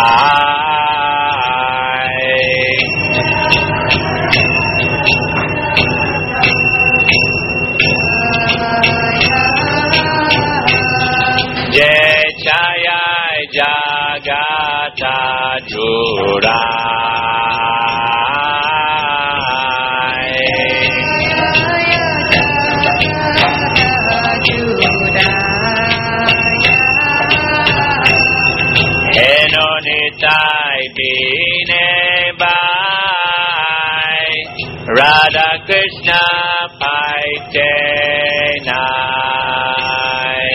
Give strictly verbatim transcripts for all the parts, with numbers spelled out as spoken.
เยชายายจากาตาจุราเฮโนนิตายดีเนบายราดาคริชนาไปเจนาย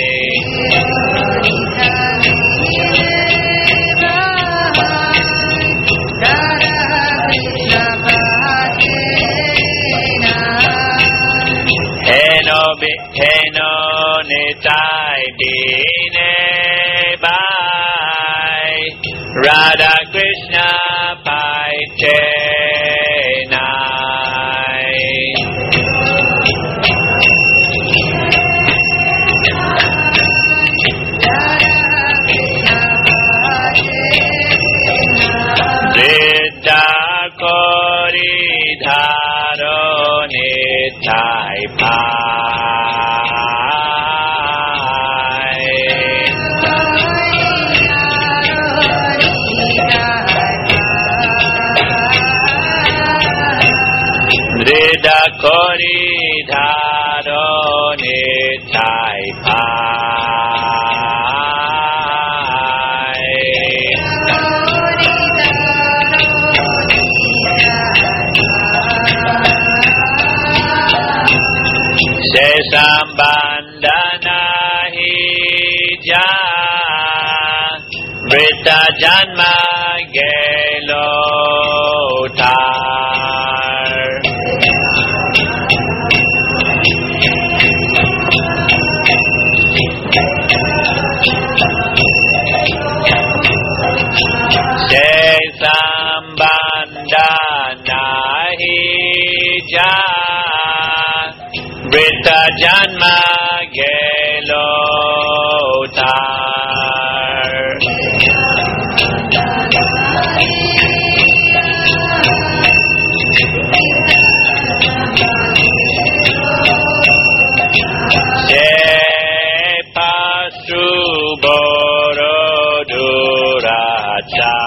เฮโนบิเฮโนนิตายดีเนบายราดาคริชนาไปเจนายฤทธาโคริธารนิทายพายฤทธาโคริธารนิทายพายเสสัมบันดานาหิจาฤทธาจันมาเกโลตาเสสัมบันดานาหิจาฤทธาจันมาเกโลตาเสปัสสุโบโรดุราชา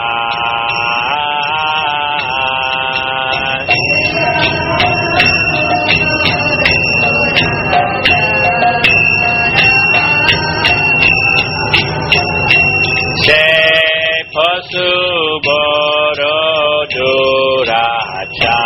เสปัสสุโบโรดุราชา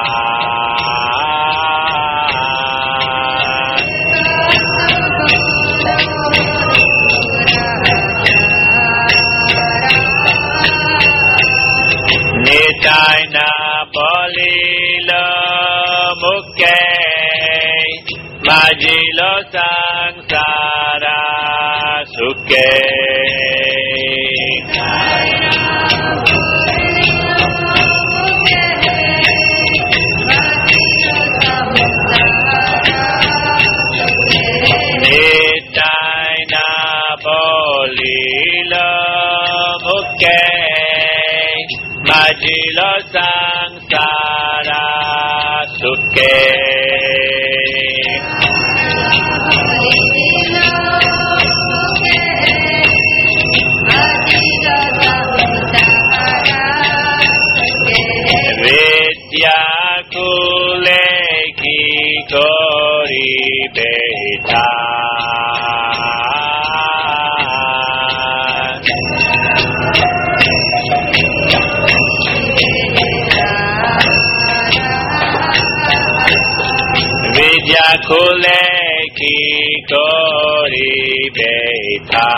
นิตายนาบลิลมุกเกมาจิโลสังสาราสุเกนิตายนาบลิลมุกเกมาจิโลสังสาราสุเกวิทยาคุเลกิโกริเบตาวิทยาคุเลกิโกริเบตา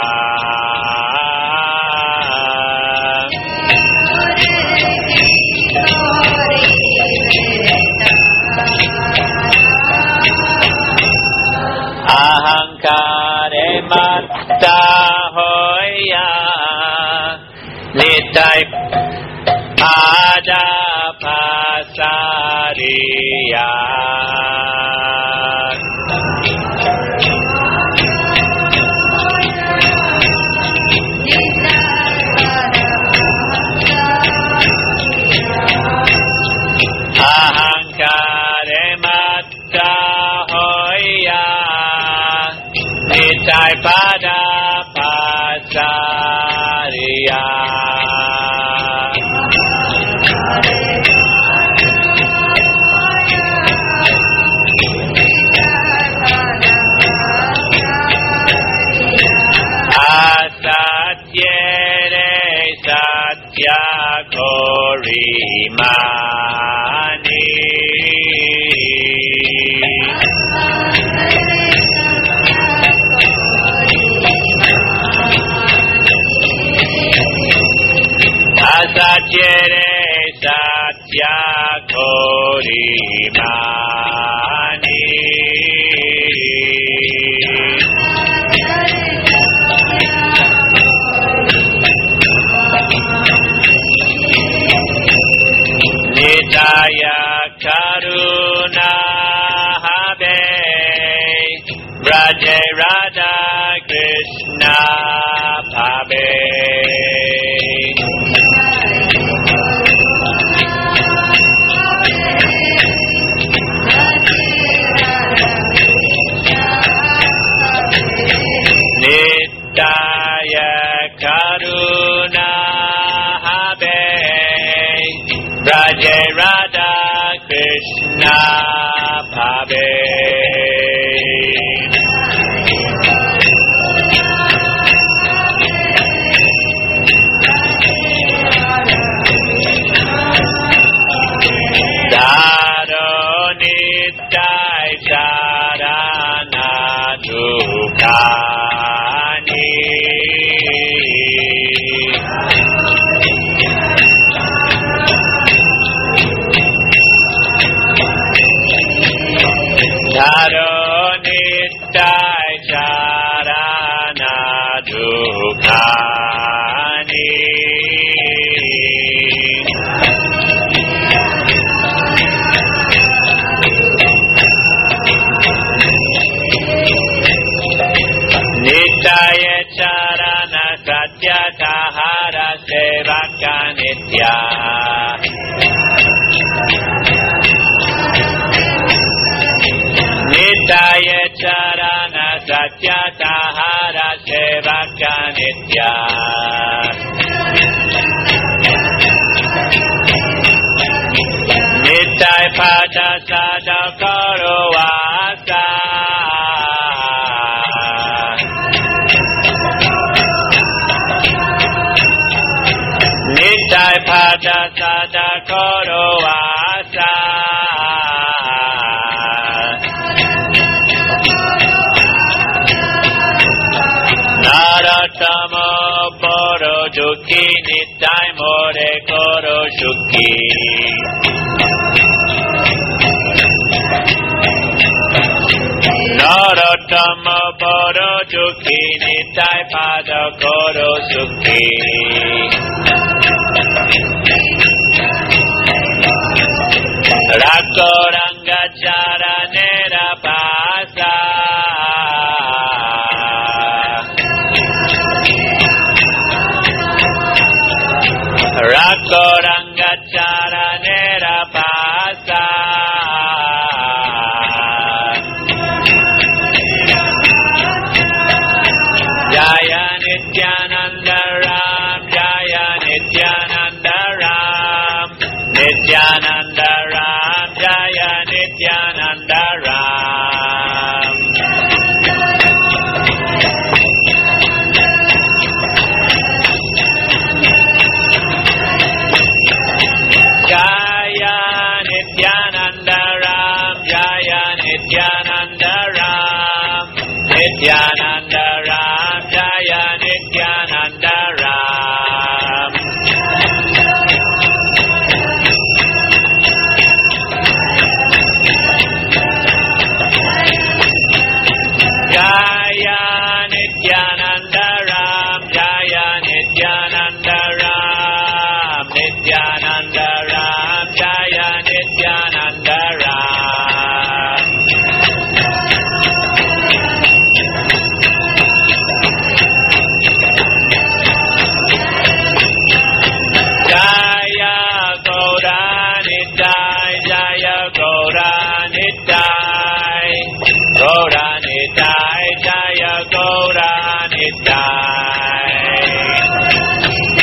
อาหังคาเรมัตตาโหยานิตัยอาดาภาสาริยา Kariya Asatyere Satya Korimani Asatyere Satya Korimani Nitaya Karuna Habe Braje Radha Krishna Pabe Nitaya Karuna Habe Braje Radha Krishna Pabe Daro Nitai Charana Dukani Daro Nitai Charana Dukani Nitaya Charana Satya Tahara Sevaka Nitya Nitaya Charana Satya Tahara Sevaka Nitya Nitai Pada Sada Karo Vasa Nitai Pada Sada Koro Asa Naratama Poro Duki Nitai More Koro Shuki Naratama Poro Duki Nitai Pada Koro Shuki Rakoranga Charanera Pasa Rakoranga Charanera Pasa Jaya Nityananda Ram Jaya Nityananda Ram Nityananda Ram Jaya Nityananda Ram Jaya Nityananda Ram Jaya Nityananda Ram Nityananda Ram Jaya Nityananda Ram Jaya Nityananda Ram Jaya Nityananda Ram Nityananda Ram Jaya Nityananda Ram Jaya Gauranitai Jaya Gauranitai Gauranitai Jaya Gauranitai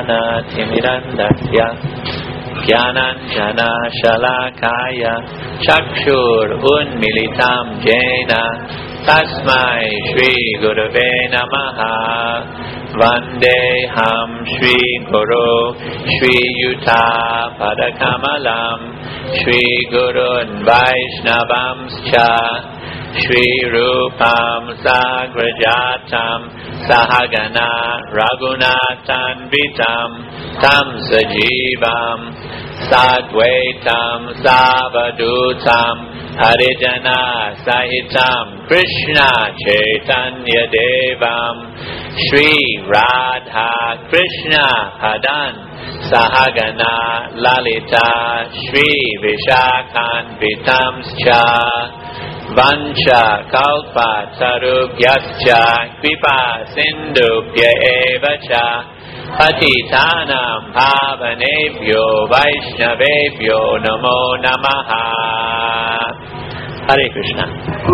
Jnana Timirandasya Jnananjana Shalakaya Chakshur Unmilitam Jena Tasmai Shri Gurave Namaha Vandeham Shri Guru Shri Yuta Padakamalam Shri Gurun Vaishnavamscha Shri Rupam Sagrajatam Sahagana Raghunathan Vitam Tam Sajivam Sadvaitam Savadutam Harijana Sahitam Krishna Chaitanya Devam Shri Radha Krishna Padan Sahagana Lalita Shri Vishakhan Vitamscha Vancha kalpa tarubhyascha kripa sindubhya evacha patitanam pavanebhyo vaishnavebhyo namo namaha. Hare Krishna.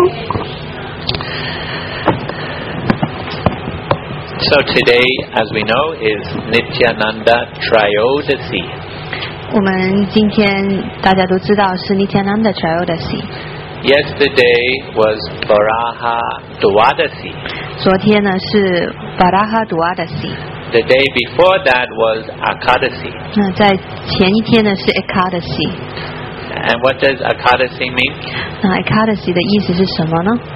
So today, as we know, is Nityananda Trayodasi. 我们今天大家都知道是 Nityananda Trayodasi。 Yesterday was Varaha Dwadasi. 昨天呢是 Varaha Dwadasi。 The day before that was Akadasi. 那在前一天呢是 Ekadasi。 And what does Akadasi mean? 那 Ekadasi 的意思是什么呢？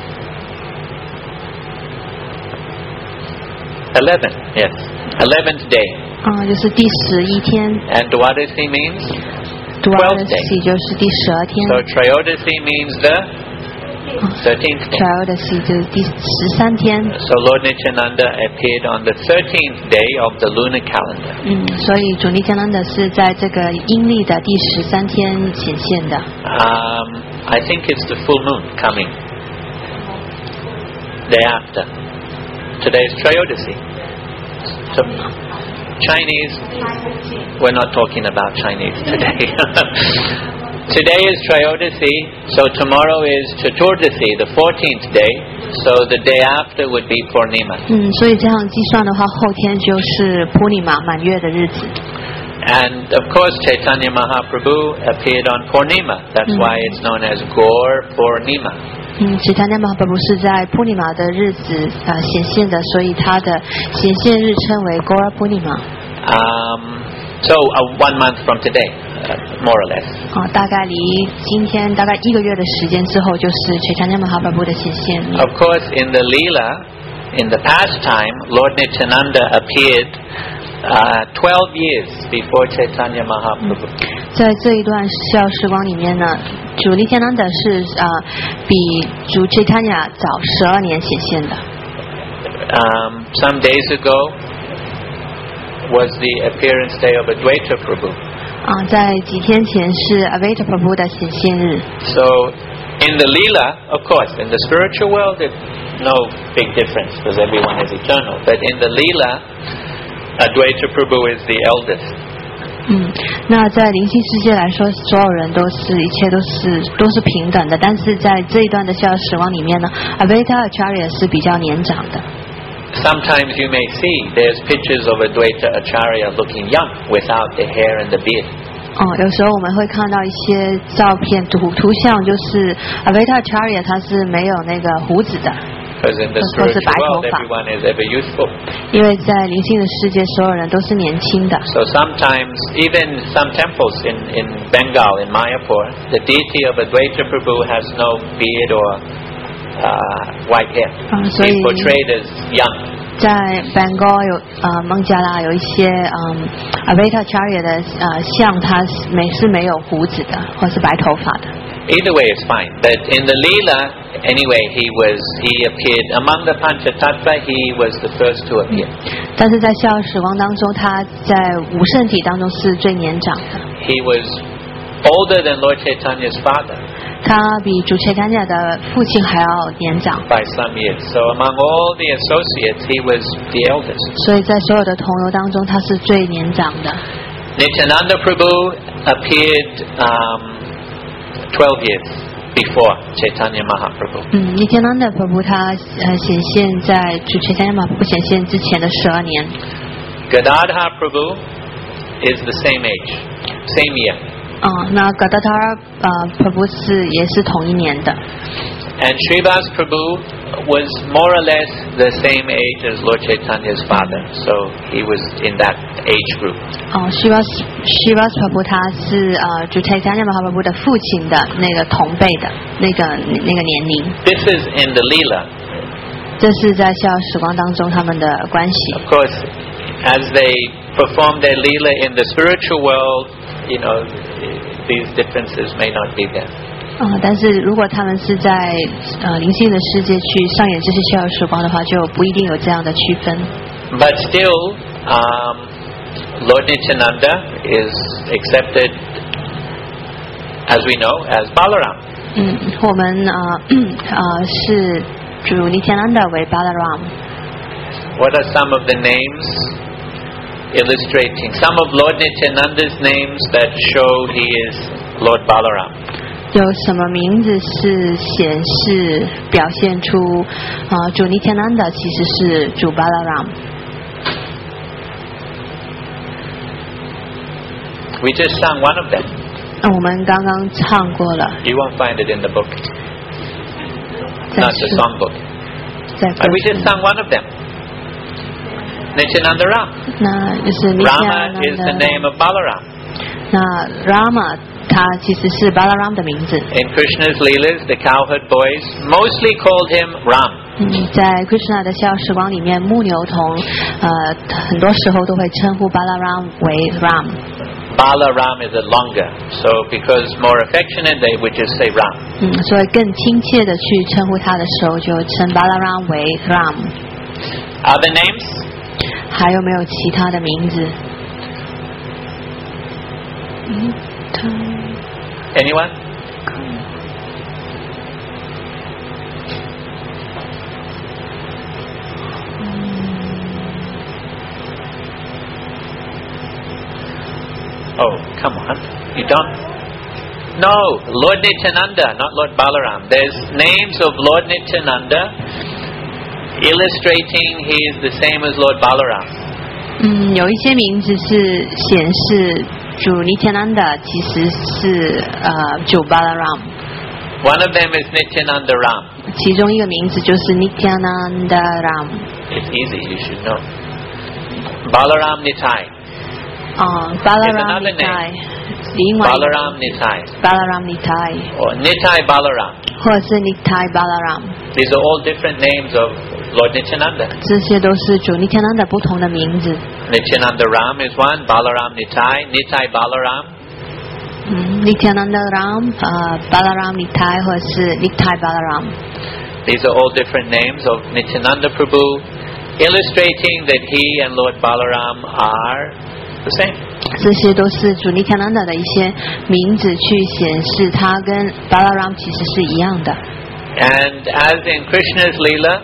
Eleven, yes, eleventh day. 啊，就是第十一天。 And Dwadasi means Dwadasi 就是第十二天。 So Trayodasi means the thirteenth day. Trayodasi 就是第十三天。 So Lord Nityananda appeared on the thirteenth day of the lunar calendar. 嗯，所以主Nityananda是在这个阴历的第十三天显现的。 Um, I think it's the full moon coming. Day after. Today is Trayodasi. So Chinese, we're not talking about Chinese today. Today is Trayodasi, so tomorrow is Chaturdasi, the fourteenth day, so the day after would be Purnima. 嗯，所以这样计算的话，后天就是 Purnima 满月的日子。 And of course Chaitanya Mahaprabhu appeared on Purnima. That's mm. why it's known as Gaur Purnima. 嗯，Chaitanya Mahaprabhu 是在 Purnima 的日子啊、呃、显现的，所以他的显现日称为 Gaur Purnima。 Um, so uh, one month from today, uh, more or less. 啊，大概离今天大概一个月的时间之后，就是 Chaitanya Mahaprabhu 的显现。 Of course, in the Leela, in the past time, Lord Nityananda appeared uh, twelve years before Chaitanya Mahaprabhu. 在这一段孝时光里面呢，主Nityananda是啊、呃、比主 Chaitanya 早十二年显现的。 Um, some days ago was the appearance day of Advaita Prabhu. 啊，在几天前是 Advaita Prabhu 的显现日。 So in the Leela, of course, in the spiritual world, there's no big difference because everyone is eternal. But in the Leela, Advaita Prabhu is the eldest. 嗯，那在灵性世界来说，所有人都是一切都是都是平等的。但是在这一段的孝时光里面呢 ，Advaita Acharya 是比较年长的。 Sometimes you may see there's pictures of Advaita Acharya looking young without the hair and the beard. 哦，有时候我们会看到一些照片图图像，就是 Advaita Acharya 他是没有那个胡子的。 Because in the spiritual world, everyone is ever youthful. 因为在灵性的世界，所有人都是年轻的。 So sometimes, even some temples in, in Bengal, in Mayapur, the deity of Advaita Prabhu has no beard or uh, white hair. Uh, so He's portrayed as young. 在 Bengal 有呃孟加拉有一些嗯 Advaita Acharya 的呃像，他没是没有胡子的，或是白头发的。 Either way is fine. But in the Leela, anyway, he was he appeared among the Panchatattva. He was the first to appear. 但是在孝时光当中，他在五圣体当中是最年长的。 He was older than Lord Chaitanya's father. 他比主Chaitanya的父亲还要年长。 By some years. So among all the associates, he was the eldest. 所以在所有的同游当中，他是最年长的。 Nityananda Prabhu appeared um, twelve years before Chaitanya Mahaprabhu. 嗯 ，Nityananda Prabhu 他呃显现在主Chaitanya Mahaprabhu显现之前的十二年。 Gadadhar Prabhu is the same age, same year. 啊、那 Gadadhar 呃 Prabhu 是也是同一年的。 And Srivas Prabhu was more or less the same age as Lord Chaitanya's father, so he was in that age group. 哦 Srivas Srivas Prabhu 他是呃主 Chaitanya Mahaprabhu 的父亲的那个同辈的那个那个年龄。 This is in the Leela. 这是在逍遥时光当中他们的关系。 Of course, as they perform their Leela in the spiritual world, you know, these differences may not be there. 啊、但是如果他们是在呃灵性的世界去上演这些逍遥时光的话，就不一定有这样的区分。 But still, um, Lord Nityananda is accepted, as we know, as Balaram. 嗯，我们呃呃是主 Nityananda 为 Balaram。 What are some of the names illustrating some of Lord Nityananda's names that show he is Lord Balaram? 有什么名字是显示表现出呃主 Nityananda 其实是主 Balaram？ We just sang one of them. 那、我们刚刚唱过了， You won't find it in the book, 在 not the 诗 songbook. 在 But 歌 we just 词， sang one of them. Nityananda Ram. 那就是 Rama is the name Nityananda。 of Balaram. 那 Rama 他其实是 Balaram 的名字。 In Krishna's Leelas, the cowherd boys mostly called him Ram. 嗯，在 Krishna 的逍遥时光里面，牧牛童呃很多时候都会称呼 Balaram 为 Ram。 Balaram is a longer, so because more affectionate, they would just say Ram. 嗯，所以更亲切的去称呼他的时候，就称 Balaram 为 Ram。 Other names? 还有没有其他的名字？嗯，他 Anyone? Oh, come on. You don't? No, Lord Nityananda, not Lord Balaram. There's names of Lord Nityananda illustrating he is the same as Lord Balaram. 嗯，有一些名字是显示主 Nityananda 其实是呃主 Balaram。 One of them is Nityananda Ram. 其中一个名字就是 Nityananda Ram。 It's easy, you should know. Balaram Nitai. 啊 There's ，Balaram another Nitai， name. 另外一个 Balaram Nitai. Balaram Nitai， Or Nitai Balaram. 或者是 Nitai Balaram， These are all different names of Lord Nityananda. 这些都是主 Nityananda 不同的名字。 Nityananda Ram is one, Balaram Nitai, Nitai Balaram. 嗯 ，Nityananda Ram， 呃 ，Balaram Nitai 或者是 Nitai Balaram， These are all different names of Nityananda Prabhu, illustrating that he and Lord Balaram are the same. 这些都是主 Nityananda 的一些名字，去显示他跟 Balaram 其实是一样的。 And as in Krishna's Leela,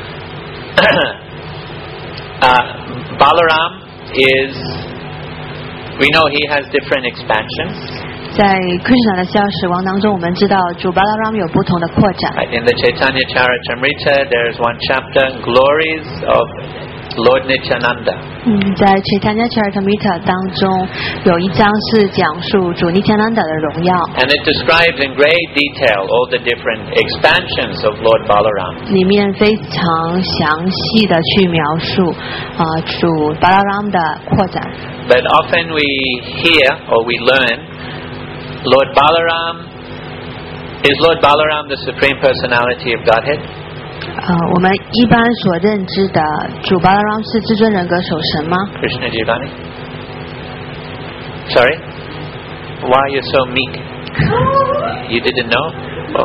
uh, Balaram is, we know he has different expansions. 在 Krishna 的逍遥时光当中，我们知道主 Balaram 有不同的扩展。 Right, in the Chaitanya Charitamrita, there is one chapter, Glories of Lord Nityananda. 嗯，在 Chaitanya Charitamrita 当中，有一章是讲述主 Nityananda 的荣耀， And it describes in great detail all the different expansions of Lord Balaram. 里面非常详细的去描述啊、呃主 Balaram 的扩展。 But often we hear or we learn Lord Balaram, is Lord Balaram the Supreme Personality of Godhead? 呃，我们一般所认知的主 Balaram 是至尊人格守神吗？ Krishna Jivani? Sorry? Why are you so meek? You didn't know? Oh.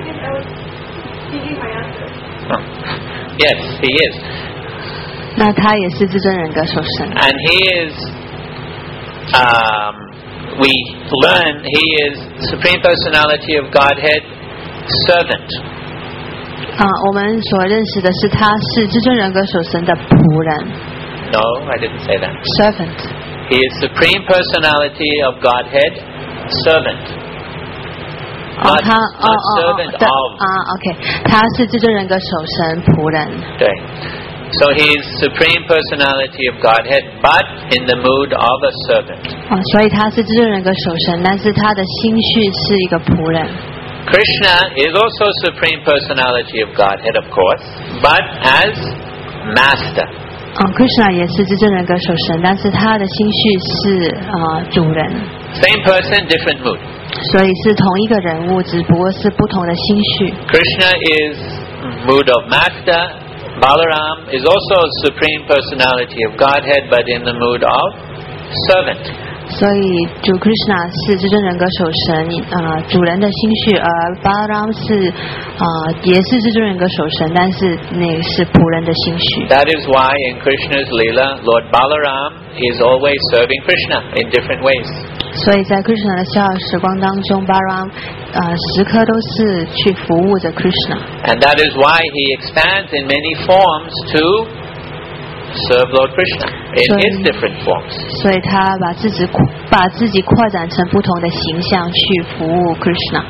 Oh. Yes, he is. 那他也是至尊人格守神。 And he is, um, we learn he is Supreme Personality of Godhead, servant. 啊、我们所认识的是他是至尊人格守神的仆人 No, I didn't say that. servant。 He is Supreme Personality of Godhead, servant. 哦， Not, 他哦 not 哦 servant 哦对 of. 啊 ，OK，他是至尊人格守神仆人。 对。 So he is Supreme Personality of Godhead, but in the mood of a servant. 啊，所以他是至尊人格守神，但是他的心绪是一个仆人。 Krishna is also Supreme Personality of Godhead, of course, but as Master. 啊 ，Krishna 也是至尊人格守神，但是他的心绪是啊主人。 Same person, different mood. 所以是同一个人物，只不过是不同的心绪。 Krishna is mood of Master. Balaram is also Supreme Personality of Godhead, but in the mood of servant. 所以主 Krishna 是至尊人格守神，啊、呃，主人的心绪，而 Balaram 是啊、呃，也是至尊人格守神，但是那是仆人的心绪。 That is why in Krishna's Leela, Lord Balaram is always serving Krishna in different ways. 所以在 Krishna 的逍遥时光当中 ，Balaram 呃时刻都是去服务着 Krishna。 And that is why he expands in many forms to serve Lord Krishna in his different forms. 所以他把自己把自己扩展成不同的形象去服务 Krishna。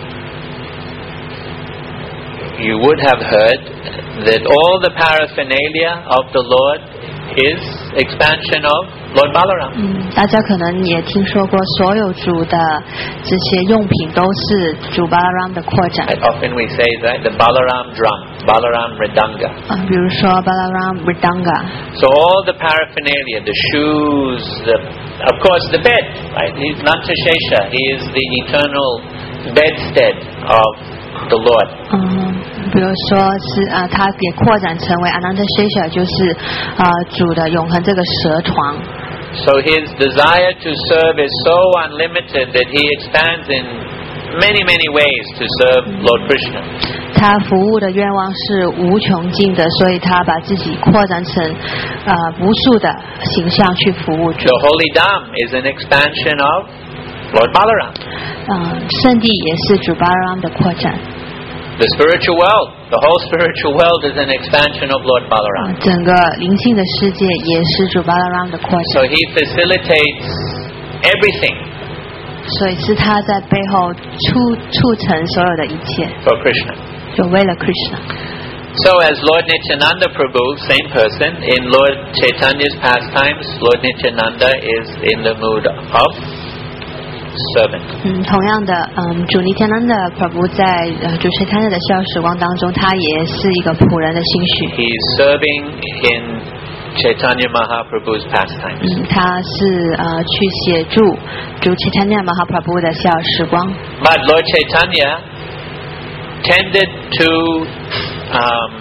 You would have heard that all the paraphernalia of the Lord is expansion of Lord Balaram. 嗯，大家可能也听说过，所有主的这些用品都是主 Balaram 的扩展。 And often we say that the Balaram drum, Balaram Mridanga. 啊，比如说 Balaram Mridanga。 So all the paraphernalia, the shoes, the, of course the bed, right? He's Nantashesha. He is the eternal bedstead of the Lord. 嗯，比如说是啊，他也扩展成为 Ananta Shesha， 就是啊主的永恒这个蛇床。 So his desire to serve is so unlimited that he expands in many, many ways to serve Lord Krishna. 他服务的愿望是无穷尽的，所以他把自己扩展成呃无数的形象去服务主。 The Holy Dham is an expansion of Lord Balaram. 嗯，圣地也是主 Balaram 的扩展。 The spiritual world, the whole spiritual world is an expansion of Lord Balaram. 整个灵性的世界也是主 Balaram 的扩展。 So he facilitates everything 所以是他在背后促促成所有的一切， for Krishna. 就为了 Krishna。 So as Lord Nityananda Prabhu, same person, in Lord Chaitanya's pastimes, Lord Nityananda is in the mood of servant. 嗯，同样的，嗯，主 Nityananda Prabhu 在呃主 Chaitanya 的逍遥时光当中，他也是一个仆人的心绪。 He is serving in Chaitanya Mahaprabhu's pastimes. 嗯，他是呃去协助主 Chaitanya Mahaprabhu 的逍遥时光。 But Lord Chaitanya tended to, um,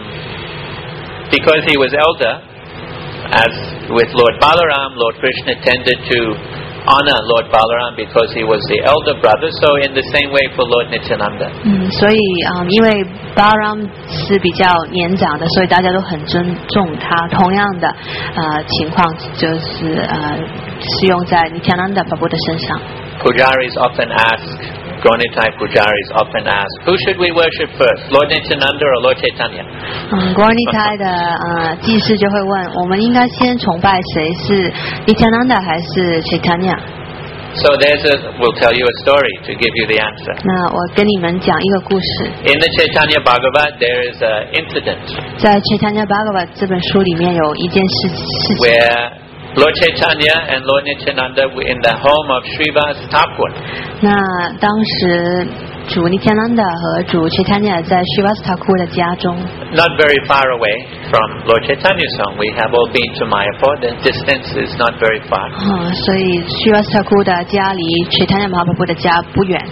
because he was elder, as with Lord Balaram, Lord Krishna tended to honor Lord Balaram because he was the elder brother. So in the same way for Lord Nityananda. 嗯，所以嗯，因为 Balaram 是比较年长的，所以大家都很尊重他。同样的呃情况就是呃适用在 Nityananda Prabhu 的身上。 Pujaris often ask, Gaunitai Pujaris often ask, who should we worship first, Lord Nityananda or Lord Chaitanya? 嗯 Gaunitai 的呃祭司就会问，我们应该先崇拜谁？是 Nityananda 还是 Chaitanya？ So there's a, we'll tell you a story to give you the answer. 那我跟你们讲一个故事。 In the Chaitanya Bhagavat, there is an incident 在 Chaitanya Bhagavat 这本书里面有一件事事情。 where Lord Chaitanya and Lord Nityananda were in the home of Srivas Thakur. 那当时主 Nityananda 和主 Chaitanya 在 Srivas Thakur 的家中， Not very far away from Lord Chaitanya's home. We have all been to Mayapur. The distance is not very far. 啊、所以 Srivas Thakur 的家离 Chaitanya Mahaprabhu 的家不远。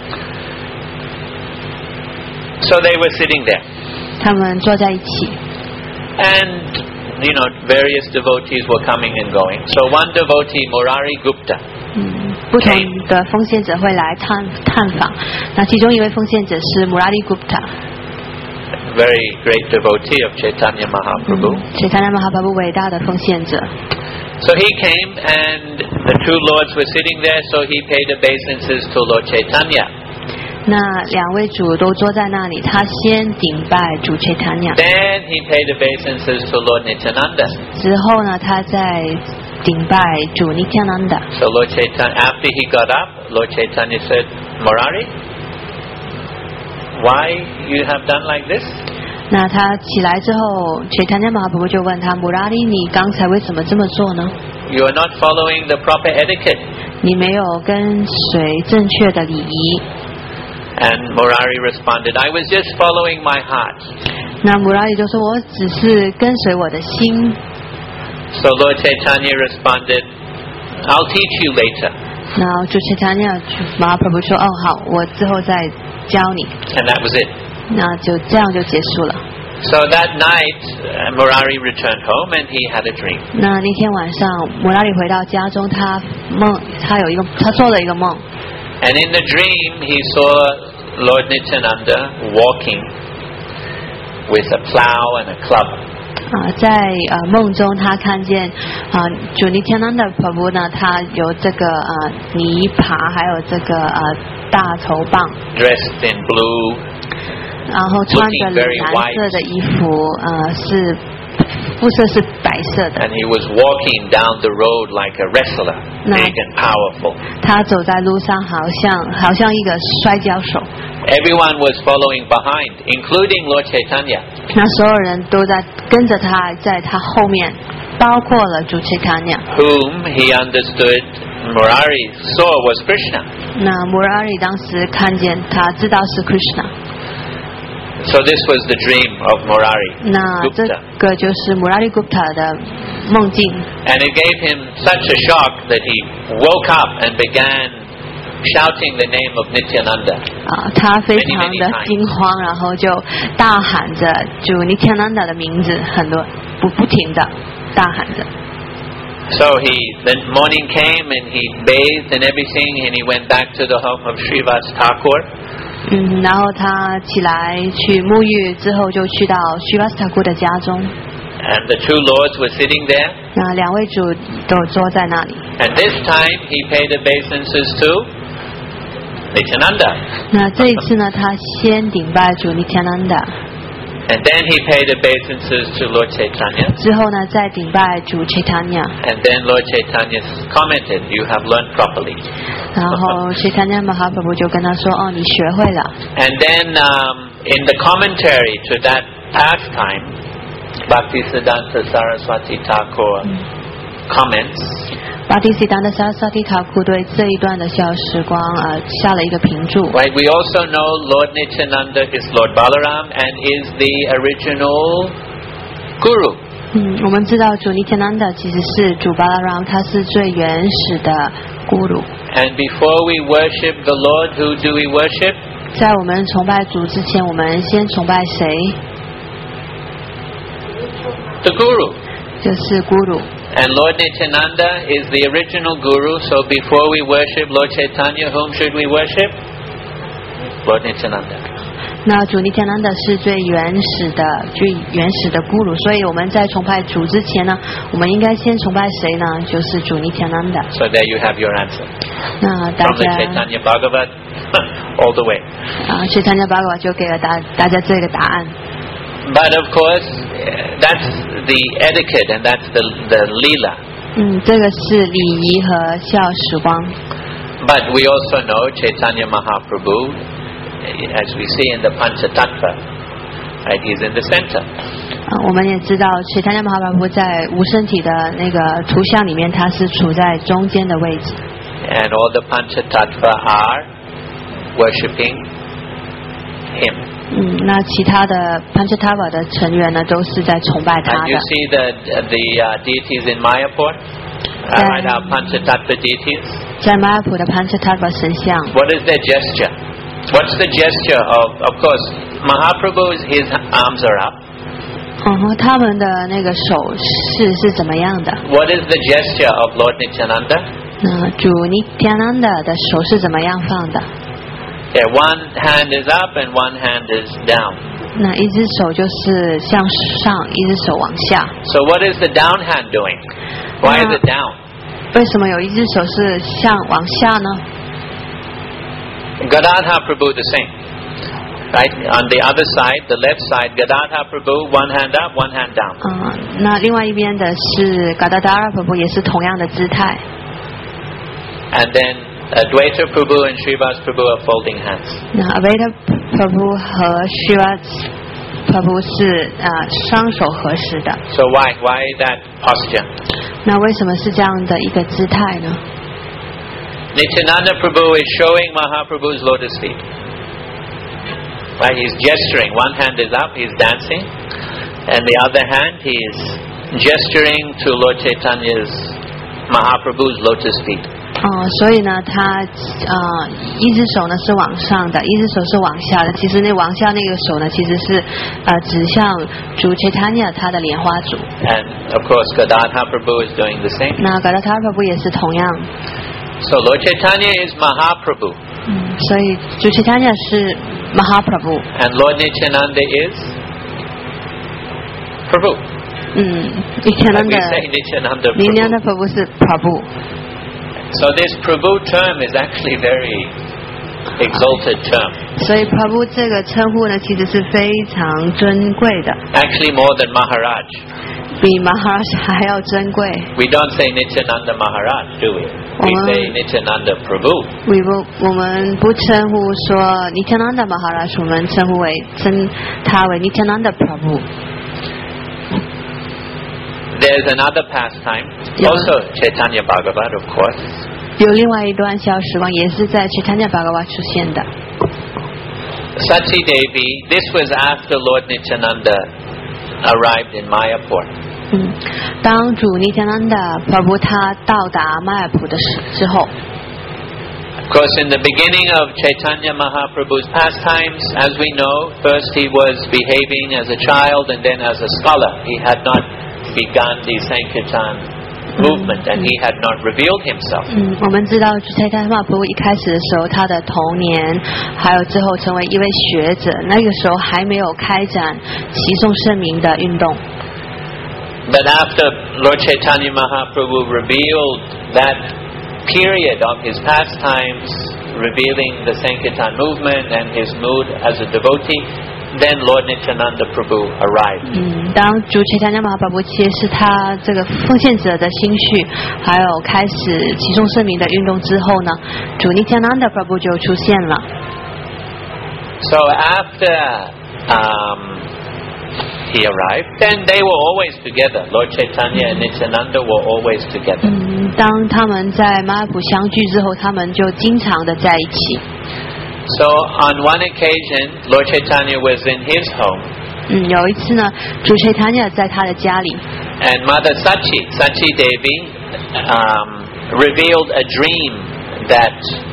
So they were sitting there. 他们坐在一起， And, you know, various devotees were coming and going. So one devotee, Murari Gupta, 嗯，不同的奉献者会来探探访。那其中一位奉献者是 Murari Gupta， very great devotee of Chaitanya Mahaprabhu. 嗯，Chaitanya Mahaprabhu 伟大的奉献者。 So he came and the two lords were sitting there, so he paid obeisances to Lord Chaitanya. 那两位主都坐在那里，他先顶拜主 Chaitanya， Then he paid obeisances to Lord Nityananda. 之后呢，他再顶拜主 Nityananda。 So Lord Chaitanya, after he got up, Lord Chaitanya said, Murari, why you have done like this? 那他起来之后 Chaitanya Mahaprabhu 就问他 Murari 你刚才为什么这么做呢？ You are not following the proper etiquette. 你没有跟随正确的礼仪。 And Murari responded, I was just following my heart. 那 Murari 就说我只是跟随我的心。 So Lord Chaitanya responded, I'll teach you later. 那主 Chaitanya Mahaprabhu 说哦好，我之后再教你。 And that was it. 那就这样就结束了。 So that night, uh, Murari returned home and he had a dream. 那那天晚上 Murari 回到家中，他梦他有一个他做了一个梦。 And in the dream, he saw Lord Nityananda walking with a plow and a club. 啊，在呃梦中，他看见啊，主 Nityananda Prabhu 呢，他有这个呃泥耙，还有这个呃大头棒， Dressed in blue, 然后穿着蓝色的衣服，呃是肤色是白色的。 and he was walking down the road like a wrestler, No. big and powerful. 他走在路上，好像好像一个摔跤手。 Everyone was following behind, including Lord Chaitanya. 那所有人都在跟着他，在他后面，包括了主 Chaitanya。 Whom he understood Murari saw was Krishna. 那 Murari 当时看见他，知道是 Krishna。 So this was the dream of Murari 那这 Gupta. 个就是 Murari Gupta 的梦境。 And it gave him such a shock that he woke up and began shouting the name of Nityananda. 啊，他非常的惊慌，然后就大喊着主 Nityananda 的名字，很多不不停的大喊着。 So he, the morning came and he bathed and everything, and he went back to the home of Srivas Thakur. 嗯，然后他起来去沐浴之后，就去到 Srivas Thakur 的家中。 And the two lords were sitting there. 那两位主都坐在那里。 And this time he paid obeisances to Nityananda. 那这一次呢，他先顶拜主 Nityananda， And then he paid obeisances to Lord Chaitanya. 之后呢，再顶拜主 Chaitanya。 And then Lord Chaitanya commented, you have learned properly. 然后 Chaitanya Mahaprabhu 就跟他说：“哦，你学会了。” And then um, in the commentary to that pastime, Bhaktisiddhanta Saraswati Thakur comments, Bhaktisiddhanta Saraswati Thakur 对这一段的笑时光呃下了一个评注。 right? We also know Lord Nityananda is Lord Balaram and is the original Guru. 嗯，我们知道主 Nityananda 其实是主 Balaram， 他是最原始的 Guru。 And before we worship the Lord, who do we worship? 在我们崇拜主之前，我们先崇拜谁？ The Guru. 就是 Guru。 And Lord Nityananda is the original Guru, so before we worship Lord Chaitanya, whom should we worship? Lord Nityananda. 那主 Nityananda 是最原始的、最原始的 Guru， 所以我们在崇拜主之前呢，我们应该先崇拜谁呢？就是主 Nityananda。 So there you have your answer. 那大 From the 家 Chaitanya Bhagavat, all the way. 啊，Chaitanya Bhagavat 就给了大大家这个答案。 But of course, uh, that's the etiquette and that's the, the lila. 嗯，这个是礼仪和笑时光。 But we also know Chaitanya Mahaprabhu, as we see in the Panchatattva, right? He's in the center. 啊，我们也知道 Chaitanya Mahaprabhu 在无身体的那个图像里面，他是处在中间的位置。 And all the Panchatattva are worshipping him. 嗯，那其他的 Panchatattva 的成员呢，都是在崇拜他 And you 的。 see the, the uh, deities in Mayapur? Uh, right, our Panchatattva deities. 在玛雅普的 Panchatattva 神像， What is their gesture? What's the gesture of, of course, Mahaprabhu's, his arms are up. 嗯哼，他们的那个手势是怎么样的？ What is the gesture of Lord Nityananda? 那主 Nityananda 的手是怎么样放的？ Yeah, one hand is up and one hand is down. 那一只手就是向上，一只手往下。 So what is the down hand doing? Why is it down? 为什么有一只手是向往下呢？ Gadadhar Prabhu the same. Right? On the other side, the left side, Gadadhar Prabhu, one hand up, one hand down. 嗯，那另外一边的是 Gadadhara Prabhu， 也是同样的姿态。 And then Advaita Prabhu and Srivas Prabhu are folding hands. 那 Advaita Prabhu 和 Srivas Prabhu 是呃双手合十的。 So why why that posture? 那为什么是这样的一个姿态呢？ Nityananda Prabhu is showing Mahaprabhu's lotus feet. Right, he's gesturing. One hand is up, he's dancing, and the other hand he is gesturing to Lord Chaitanya's Mahaprabhu's lotus feet. 哦、所以呢，他呃一只手呢是往上的，一只手是往下的。其实那往下那个手呢，其实是呃指向主 Chaitanya 他的莲花足。 And of course Gadadhar Prabhu is doing the same. 那 Gadadhar Prabhu 也是同样。 So Lord Chaitanya is Mahaprabhu. 嗯，所以主 Chaitanya 是 Mahaprabhu。 And Lord Nityananda is Prabhu. 嗯 Like we say Nityananda Nityananda Prabhu. Nityananda Prabhu 是 Prabhu。 So this Prabhu term is actually very exalted term. 所以 Prabhu 这个称呼呢，其实是非常尊贵的， Actually more than Maharaj. 比 Maharaj 还要珍贵。 We don't say Nityananda Maharaj, do we? We Uh-huh. say Nityananda Prabhu. 我不我们不称呼说 Nityananda Maharaj， 我们称呼为称他为 Nityananda Prabhu。 There's another pastime, Yeah. also Chaitanya Bhagavat, of course. 有另外一段小时光，也是在 Chaitanya Bhagavat 出现的。 Sati Devi, this was after Lord Nityananda arrived in Mayapur. 嗯，当主 Nityananda Prabhu 他到达迈尔普的时之后， Of course, in the beginning of Chaitanya Mahaprabhu's pastimes, as we know, first he was behaving as a child and then as a scholar. He had not begun the Sankirtan movement and he had not revealed himself. 嗯，我们知道主 Chaitanya Mahaprabhu 一开始的时候，他的童年，还有之后成为一位学者，那个时候还没有开展习诵圣名的运动。 But after Lord Chaitanya Mahaprabhu revealed that period of his pastimes, revealing the Sankirtan movement and his mood as a devotee, then Lord Nityananda Prabhu arrived. 嗯，当主 Chaitanya Mahaprabhu 揭示他这个奉献者的心绪，还有开始习诵圣名的运动之后呢，主 Nityananda Prabhu 就出现了。 So after um, he arrived, then they were always together. Lord Chaitanya and Nityananda were always together. 嗯，当他们在马尔普相聚之后，他们就经常的在一起。 So on one occasion, Lord Chaitanya was in his home, 嗯，有一次呢，主 Chaitanya 在他的家里， and Mother Sachi, Sachi Devi, um, revealed a dream that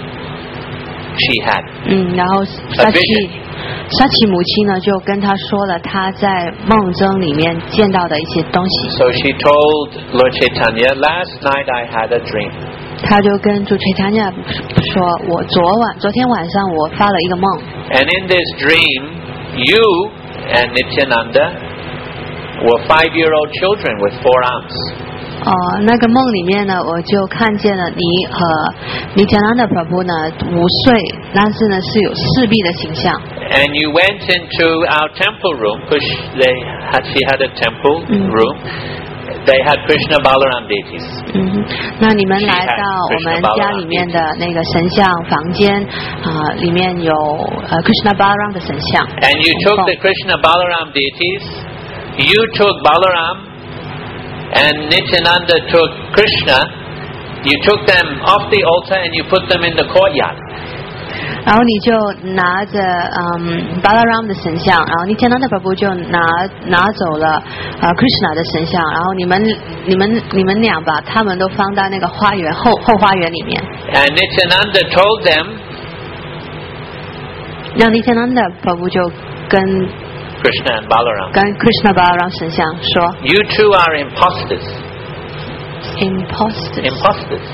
she had. 嗯，然后沙琪沙琪母亲呢就跟他说了他在梦中里面见到的一些东西。 So she told Lord Chaitanya, last night I had a dream. 他就跟主 Chaitanya 说，我昨晚昨天晚上我发了一个梦。 And in this dream, you and Nityananda were five-year-old children with four arms. 哦、那个梦里面呢，我就看见了你和 Nityananda Prabhu 呢五岁，但是呢是有四臂的形象。 And you went into our temple room, because they had, she had a temple Mm. room. They had Krishna Balaram deities. 嗯，那你们来到我们家里面的那个神像房间啊、里面有呃 Krishna Balaram 的神像。 And you took the Krishna Balaram deities, you took Balaram, and Nityananda took Krishna. You took them off the altar and you put them in the courtyard. 然后你就拿着嗯 Balaram 的神像，然后 Nityananda Prabhu 就拿拿走了呃 Krishna 的神像，然后你们你们你们俩把他们都放在那个花园后后花园里面。 And Nityananda told them, 让 Nityananda Prabhu 就跟 Krishna and Balaram, 跟 Krishna Balaram 神像说 you two are imposters. imposters。 Imposters.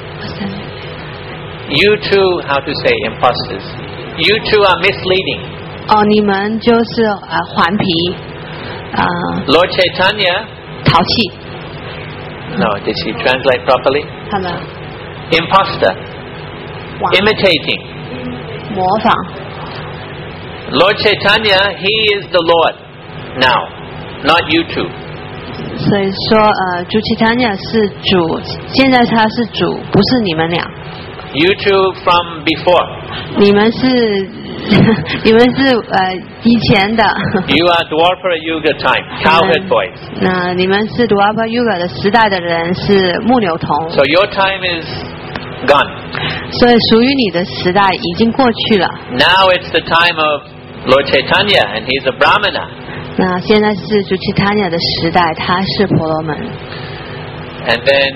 You two, how to say imposters? You two are misleading. 哦，你们就是呃顽皮，呃 Lord Chaitanya, 淘气。 no, did she translate properly? 他们 Imposter. 哇 Imitating. 模仿。 Lord Chaitanya, he is the Lord now, not you two. 所以说呃主 Chaitanya 是主，现在他是主，不是你们俩。 You two from before. 你们是你们是呃以前的。 You are Dwapara Yuga time, cowherd boys. 那你们是 Dwapara Yuga 的时代的人，是牧牛童。 So your time is gone. 所以属于你的时代已经过去了。 Now it's the time of Lord Chaitanya, and he's a Brahmana. 那现在是主齐塔尼亚的时代，他是婆罗门。 And then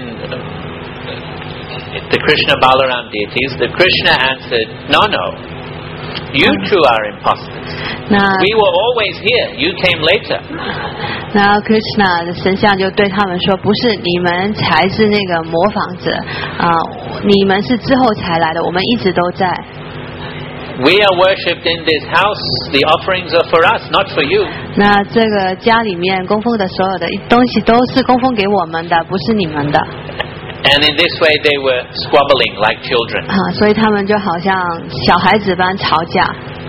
the Krishna Balaram deities, the Krishna answered, no, no, you two are imposters. 那 We were always here, you came later. 那 Krishna 的神像就对他们说，不是你们才是那个模仿者啊、呃，你们是之后才来的，我们一直都在。 We are worshipped in this house, the offerings are for us, not for you. 那这个家里面供奉的所有的东西都是供奉给我们的，不是你们的。 And in this way they were squabbling like children. 啊，所以他们就好像小孩子般吵架。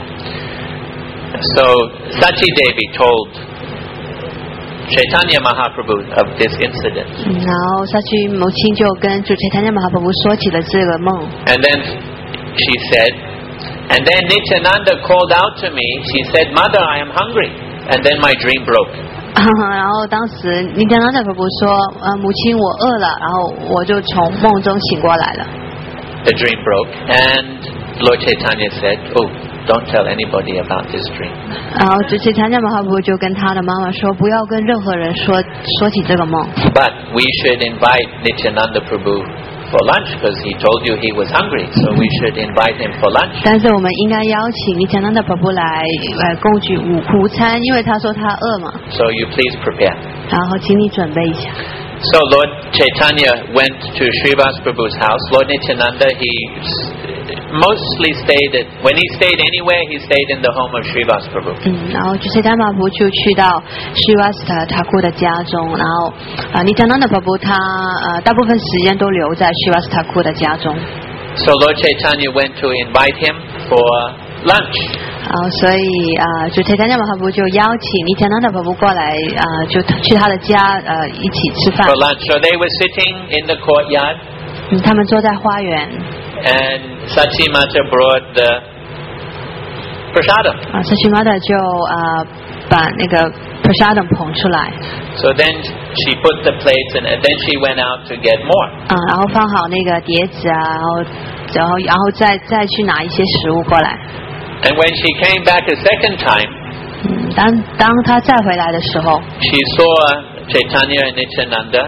So Sachi Devi told Chaitanya Mahaprabhu of this incident. 嗯然后萨去母亲就跟主切檀迦玛哈婆说起了这个梦。 And then she said, and then Nityananda called out to me, she said, Mother, I am hungry. And then my dream broke. 然后当时尼迦南达婆婆说，呃，母亲我饿了，然后我就从梦中醒过来了。 The dream broke, and Lord Chaitanya said, oh, don't tell anybody about this dream. 然后主切檀迦玛哈婆就跟他的妈妈说，不要跟任何人说说起这个梦。 But we should invite Nityananda Prabhu for lunch because he told you he was hungry, so we should invite him for lunch. 但是我们应该邀请尼迦南达婆婆来呃供给午午餐，因为他说他饿嘛。 So you please prepare. 然后请你准备一下。 So Lord Chaitanya went to Srivas Prabhu's house. Lord Nityananda, he mostly stayed at, when he stayed anywhere, he stayed in the home of Srivas Prabhu. 嗯，然后主切檀玛婆就去到施瓦斯塔塔库的家中，然后啊尼迦南达婆婆她呃大部分时间都留在施瓦斯塔库的家中。 So Lord Chaitanya went to invite him for lunch. 然后所以啊主切檀迦玛哈婆就邀请尼迦南达婆婆过来啊、呃、就去他的家呃一起吃饭。 For lunch. So they were sitting in the courtyard. 嗯，他们坐在花园。 And Sachi Mata brought the prasadam. 啊，萨奇玛达就啊、呃、把那个 prasadam 捧出来。 So then she put the plates and then she went out to get more. 啊，然后放好那个碟子啊，然后然后然后再再去拿一些食物过来。 And when she came back a second time, 嗯，当当他再回来的时候， she saw Chaitanya and Nityananda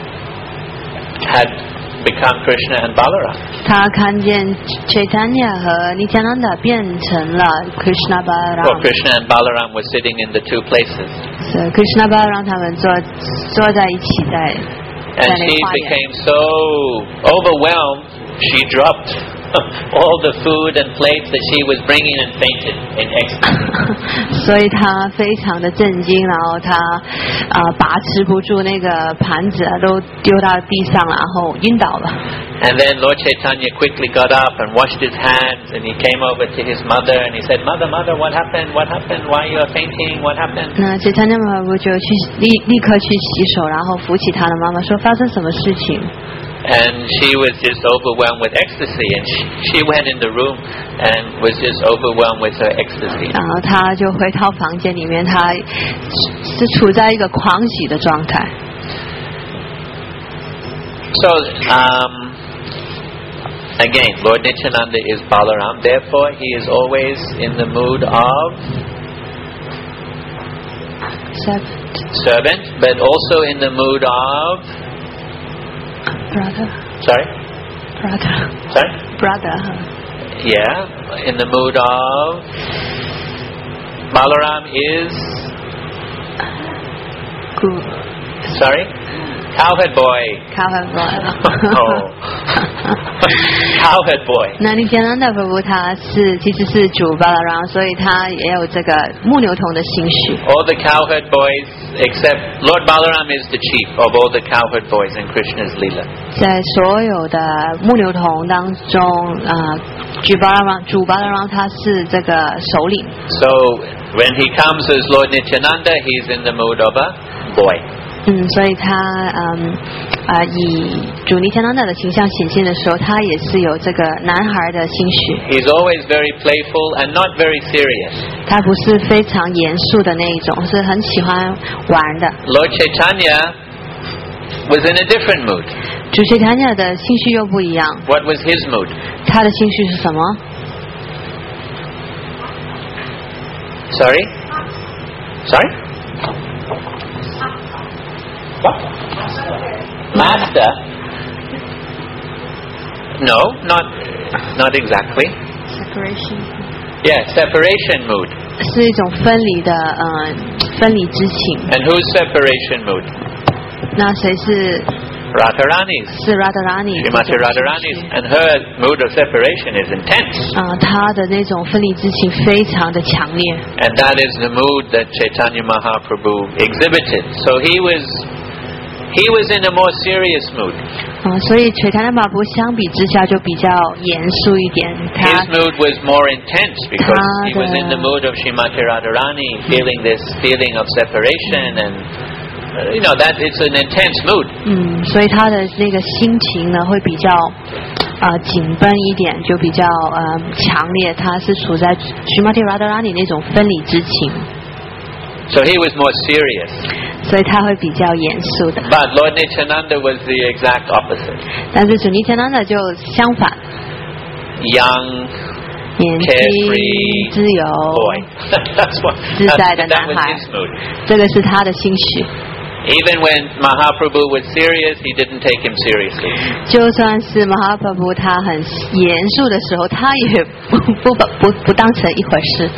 had become Krishna and Balaram. 他看见 Chaitanya 和 Nityananda 变成了 Krishna Well, Balaram， Krishna and Balaram were sitting in the two places. 所以 Krishna Balaram 他们坐坐在一起在在 And 那 she 个花园。 became so overwhelmed, she dropped all the food and plates that she was bringing and fainted in ecstasy. 所以他非常的震惊，然后他啊、呃、把持不住那个盘子啊，都丢到地上，然后晕倒了。 And then Lord Chaitanya quickly got up and washed his hands, and he came over to his mother and he said, Mother, Mother, what happened? What happened? Why you are fainting? What happened? 那这参加妈妈就去立立刻去洗手，然后扶起他的妈妈，说发生什么事情？ And she was just overwhelmed with ecstasy, and she, she went in the room and was just overwhelmed with her ecstasy. 然后他就回到房间里面，他是处在一个狂喜的状态。 So, um, again, Lord Nityananda is Balaram, therefore he is always in the mood of Servant, servant, but also in the mood of brother, sorry, brother, sorry, brother. yeah, in the mood of Balaram is Good. sorry, cowherd boy. Cowherd boy. Oh. Cowherd boy. 那尼迦南达婆婆她是其实是主巴拉让，所以她也有这个牧牛童的心绪。 All the cowherd boys except Lord Balaram is the chief of all the cowherd boys in Krishna's Leela. 在所有的牧牛童当中，啊、呃，主巴拉让主巴拉让他是这个首领。 So when he comes as Lord Nityananda, he's in the mood of a boy. 嗯，所以他嗯啊、呃、以主尼天南的形象显现的时候，他也是有这个男孩的心绪。 He's always very playful and not very serious. 他不是非常严肃的那一种，是很喜欢玩的。 Lord Chaitanya was in a different mood. 主切坦雅的心绪又不一样。 What was his mood? 他的心绪是什么 Sorry? Sorry? What? Master? No, not not exactly. Separation. Yeah, separation mood. 是一种分离的呃分离之情。 And whose separation mood? 那谁是 Radharani's. 是 Radharani Srimati Radharani's. And her mood of separation is intense. 啊、呃，他的那种分离之情非常的强烈。 And that is the mood that Chaitanya Mahaprabhu exhibited. So he was he was in a more serious mood. 啊、呃，所以垂檀的马布相比之下就比较严肃一点。他 His mood was more intense because he was in the mood of Srimati Radharani, feeling this feeling of separation and uh, you know that it's an intense mood. 嗯，所以他的那个心情呢会比较呃紧绷一点，就比较呃强烈。他是处在 Srimati Radharani 那种分离之情。 So he was more serious. 所以他会比较严肃的。 But Lord Nityananda was the exact opposite. 但是主尼天南的就相反， Young, 年轻 carefree 自由 boy. That's what. 自在的 That, 男 that was 孩 his mood. 这个是他的心绪。 Even when Mahaprabhu was serious, he didn't take him seriously. 就算是马哈帕布他很严肃的时候，他也不不不不当成一回事。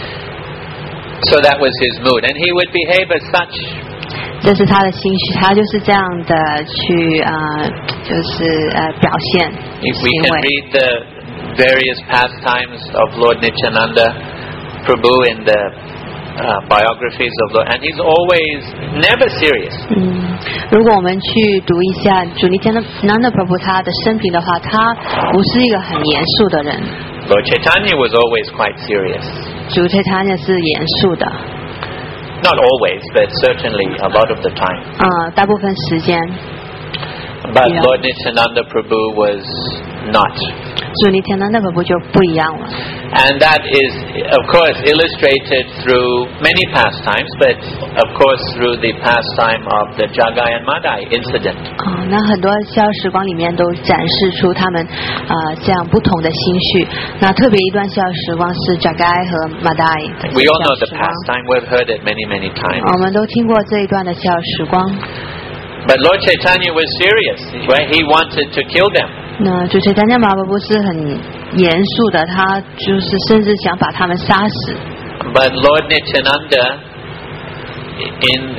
So that was his mood, and he would behave as such. 这是他的心绪，他就是这样的去啊、呃，就是呃表现 If 行 we can 为。 read the various pastimes of Lord Nityananda Prabhu in the uh, biographies of Lord, and he's always never serious. 嗯，如果我们去读一下主尼天南的 Prabhu 他的生平的话，他不是一个很严肃的人。 Lord Chaitanya was always quite serious. 主切他也是严肃的， Not always, but certainly a lot of the time. 啊、大部分时间。 But Yeah. Lord Nityananda Prabhu was not. 主尼天南的 Prabhu 就不一样了。 And that is, of course, illustrated through many pastimes, but of course through the pastime of the Jagai and Madai incident. 啊、那很多逍遥时光里面都展示出他们啊、呃这样不同的心绪。那特别一段逍遥时光是 Jagai 和 Madai 的 We all know 逍遥 the 时光。 pastime, we've heard it many, many times. 我们都听过这一段的逍遥时光。 But Lord Chaitanya was serious, right? He wanted to kill them. 那主切丹加马巴布是很严肃的，他就是甚至想把他们杀死。 But Lord Nityananda in,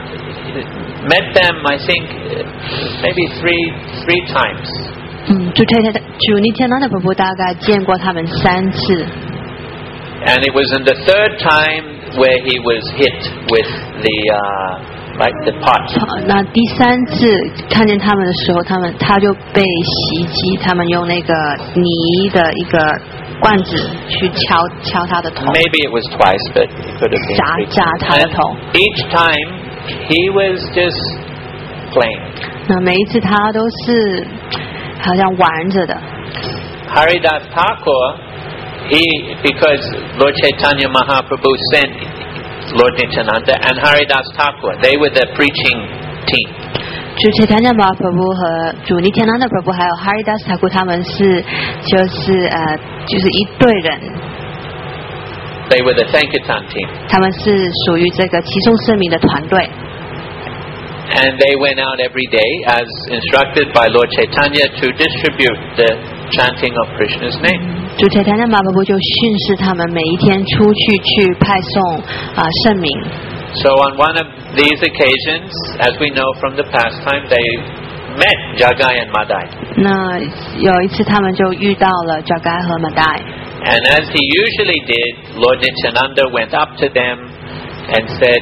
met them, I think, maybe three three times. 嗯，主切主尼天南的婆婆大概见过他们三次。 And it was in the third time where he was hit with the uh, like the pot. 好，那第三次看见他们的时候，他们他就被袭击，他们用那个泥的一个罐子去敲敲他的头， Maybe it was twice, but it could have been 砸 three 砸他的 times. 头。 And each time he was just playing. 那每一次他都是好像玩着的。 Haridas Thakur, he because Lord Chaitanya Mahaprabhu sent Lord Nityananda and Haridas Thakur, they were the preaching team. 主切檀加马婆婆和主尼天南的婆婆还有哈利达斯塔库，他们是就是呃就是一队人， They were the Sankirtan team. 他们是属于这个齐颂圣名的团队。 And they went out every day as instructed by Lord Chaitanya to distribute the chanting of Krishna's name. 主切檀加马婆婆就训示他们每一天出去去派送啊、呃、圣名。 So on one of these occasions, as we know from the pastime, they met Jagai and Madai. 那有一次他们就遇到了 Jagai 和 Madai。 And as he usually did, Lord Nityananda went up to them and said,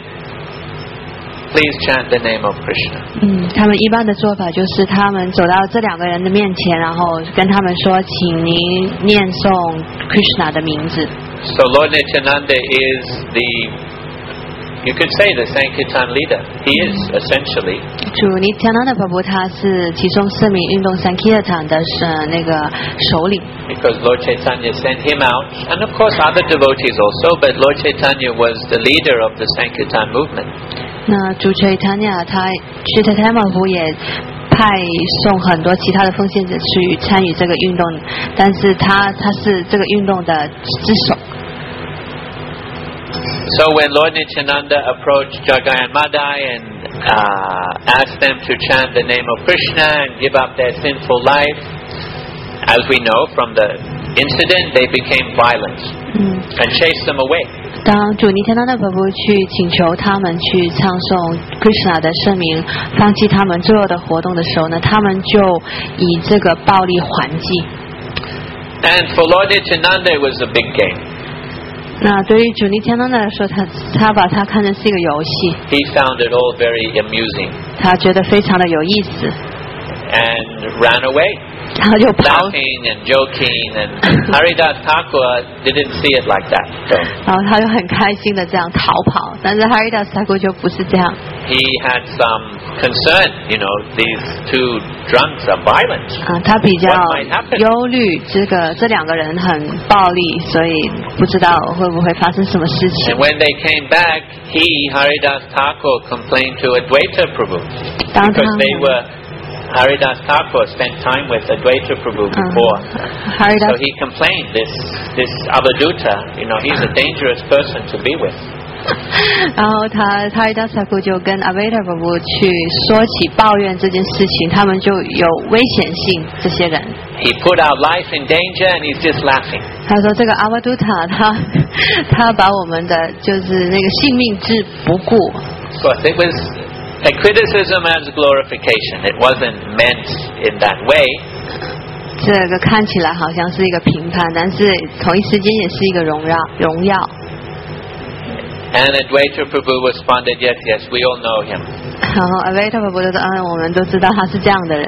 please chant the name of Krishna. 嗯，他们一般的做法就是他们走到这两个人的面前，然后跟他们说，请您念诵 Krishna 的名字。 So Lord Nityananda is the You could say the Sankirtan leader. He is essentially. 主尼迦南的巴布他是其中圣民运动三 Kirtan 的呃那个首领。 Because Lord Chaitanya sent him out, and of course other devotees also, but Lord Chaitanya was the leader of the Sankirtan movement. 那主 Chaitanya 他去泰坦马湖也派送很多其他的奉献者去参与这个运动，但是他他是这个运动的之首。 So when Lord Nityananda approached Jagai and Madai and uh, asked them to chant the name of Krishna and give up their sinful life, as we know from the incident, they became violent and chased them away. 当主尼天南的婆婆去请求他们去唱诵 Krishna 的圣名，放弃他们所有的活动的时候呢，他们就以这个暴力还击。 And for Lord Nityananda, it was a big game. 那对于主尼天南来说，他他把它看成是一个游戏。 He found it all very amusing. 他觉得非常的有意思。 And ran away. 然后就跑 laughing and joking, and Haridas Thakur didn't see it like that. So 然后他就很开心的这样逃跑，但是 Haridas Thakur 就不是这样。 He had some concern, you know, these two drunks are violent. 啊，他比较 What might happen? 忧虑这个这两个人很暴力，所以不知道会不会发生什么事情。 And when they came back, he, Haridas Thakur, complained to Advaita Prabhu because they were Haridas Thakur spent time with Advaita Prabhu before. Uh, so he complained, this this Avadhuta, you know, he's a dangerous person to be with. 然后他 Haridas Thakur 就跟 Advaita Prabhu 去说起抱怨这件事情，他们就有危险性这些人。 He put our life in danger and he's just laughing. 他说这个 Avadhuta 他他把我们的就是那个性命置不顾。 Of course, it was a criticism as glorification. It wasn't meant in that way. 这个看起来好像是一个评判，但是同一时间也是一个荣耀荣耀。 And Advaita Prabhu responded, yes, yes, we all know him. 然后 Advaita Prabhu 就说，嗯，我们都知道他是这样的人。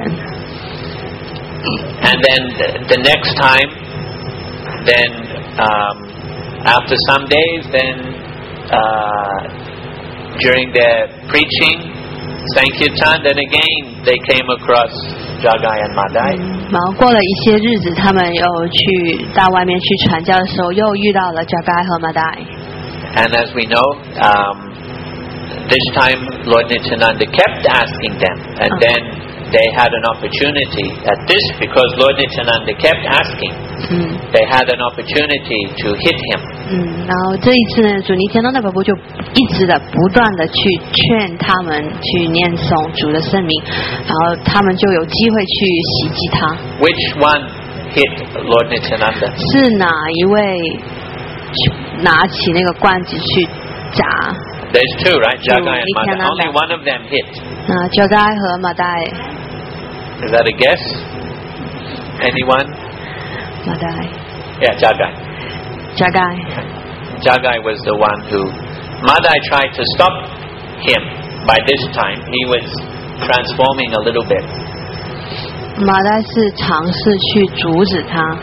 And then the, the next time, then um, after some days, then uh, during their preaching, Sankirtan, then again they came across Jagai and Madai. 然后过了一些日子，他们又去到外面去传教的时候，又遇到了 Jagai 和 Madai。 And as we know, um, this time Lord Nityananda kept asking them, and uh-huh. then they had an opportunity at this, because Lord Nityananda kept asking, mm. they had an opportunity to hit him. 嗯，然后这一次呢，主尼天南的婆婆就一直的不断的去劝他们去念诵主的圣名，然后他们就有机会去袭击他。 Which one hit Lord Nityananda? 是哪一位拿起那个罐子去砸？ There's two, right? Jagai and Madai. Only one of them hit. 那 Jagai 和 Madai. Is that a guess? Anyone? Madai. Yeah, Jagai. Jagai. Jagai was the one who... Madai tried to stop him. By this time, he was transforming a little bit. Madai 是尝试去阻止他。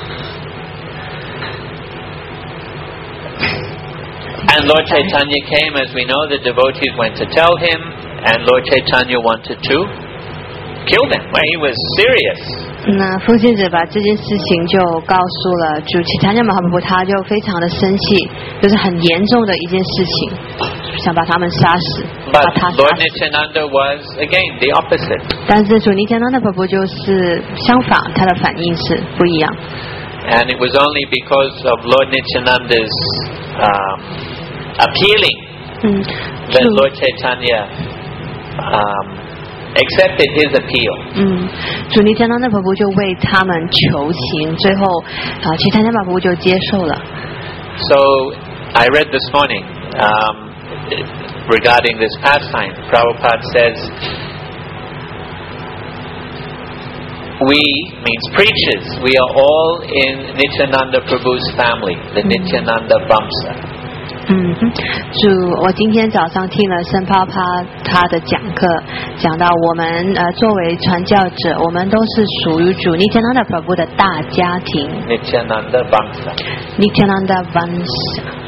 And Lord Chaitanya came, as we know, the devotees went to tell him, and Lord Chaitanya wanted to kill them. Well, he was serious. 那奉献者把这件事情就告诉了主Chaitanya Mahaprabhu，他就非常的生气，就是很严重的一件事情，想把他们杀死，把他杀死。 But Lord Nityananda was again the opposite. 但是主尼天南的婆婆就是相反，他的反应是不一样。 And it was only because of Lord Nityananda's um, appealing mm. that Lord Chaitanya um, accepted his appeal. 嗯，主尼天南的婆婆就为他们求情，最后啊，其他婆婆就接受了。 So I read this morning um, regarding this pastime. Prabhupada says, we means preachers. We are all in Nityananda Prabhu's family, the Nityananda Vamsa. 嗯，主，我今天早上听了圣泡泡他的讲课，讲到我们呃作为传教者，我们都是属于主 Nityananda Prabhu 的大家庭。 Nityananda Vamsa. Nityananda Vamsa.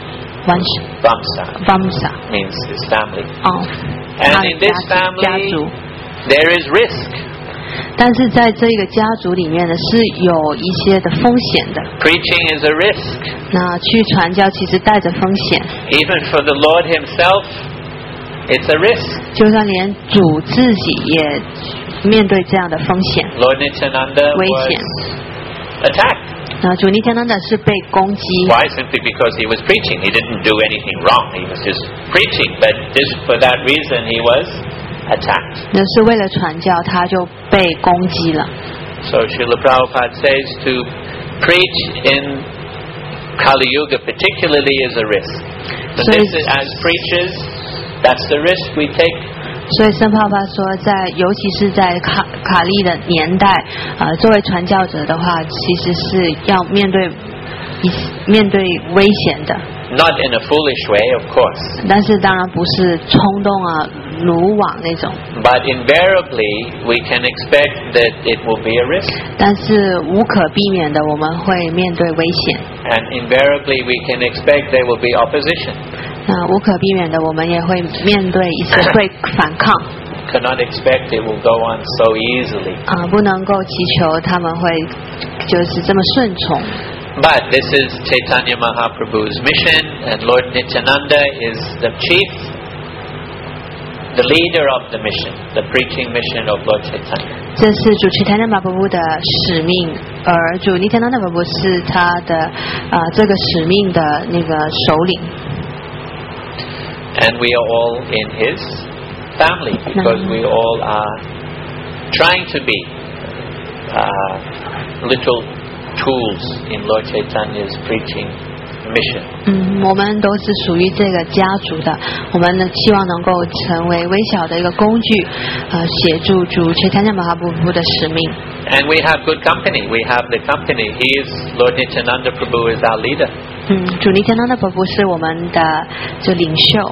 Vamsa Vamsa Vamsa means his family. 哦， And 他的 in this 家家 family, 族。 there is risk. 但是在这个家族里面呢，是有一些的风险的。 Preaching is a risk. 那去传教其实带着风险， Even for the Lord himself, it's a risk. 就算连主自己也面对这样的风险 Lord Nityananda 危 was 险。 attacked. 那主尼天南的是被攻击， Why? Simply because he was preaching. He didn't do anything wrong. He was just preaching. But just for that reason, he was attacked. 那是为了传教，他就被攻击了。 So Srila Prabhupada says to preach in Kali Yuga particularly is a risk. But So this it's- is, as preachers, that's the risk we take. 所以圣帕帕说在，尤其是在卡卡利的年代，呃，作为传教者的话，其实是要面对一面对危险的。 Not in a foolish way, of course. 但是当然不是冲动啊、鲁莽那种， But invariably, we can expect that it will be a risk. 但是无可避免的，我们会面对危险。 And invariably, we can expect there will be opposition. 那无可避免的，我们也会面对一些对反抗 Cannot expect it will go on so easily. 啊、不能够祈求他们会就是这么顺从。 But this is Chaitanya Mahaprabhu's mission, and Lord Nityananda is the chief, the leader of the mission, the preaching mission of Lord Chaitanya. 这是主持台南马巴布的使命，而主尼天南的马布是他的呃这个使命的那个首领。 And we are all in his family because we all are trying to be uh, little tools in Lord Chaitanya's preaching mission. 嗯，我们都是属于这个家族的，我们呢希望能够成为微小的一个工具，呃，协助主持台南马哈布布的使命。 And we have good company. We have the company. He is Lord Nityananda Prabhu is our leader. 嗯，主尼天南的伯伯是我们的就领袖。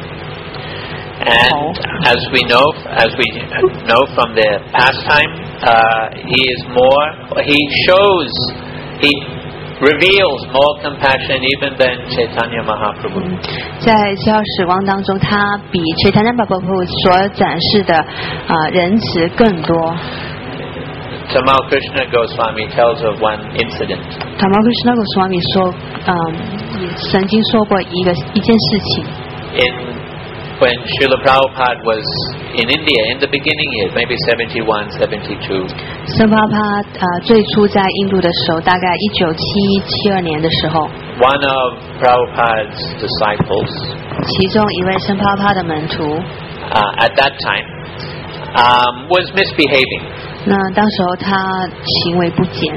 And as we know, as we know from the pastime, uh, he is more. He shows, he reveals more compassion even than Chaitanya Mahaprabhu. 在教史光当中，他比垂檀南巴伯布所展示的呃仁慈更多。 Tamal Krishna Goswami tells of one incident. 塔毛克什那个swami 说，嗯，也曾经说过一个一件事情。 In when Srila Prabhupada was in India in the beginning years, maybe seventy-one, seventy-two. 圣帕帕呃最初在印度的时候，大概一九七一七二年的时候， One of Prabhupada's disciples, 其中一位圣帕帕的门徒， uh, at that time, um, was misbehaving. 那当时候他行为不检，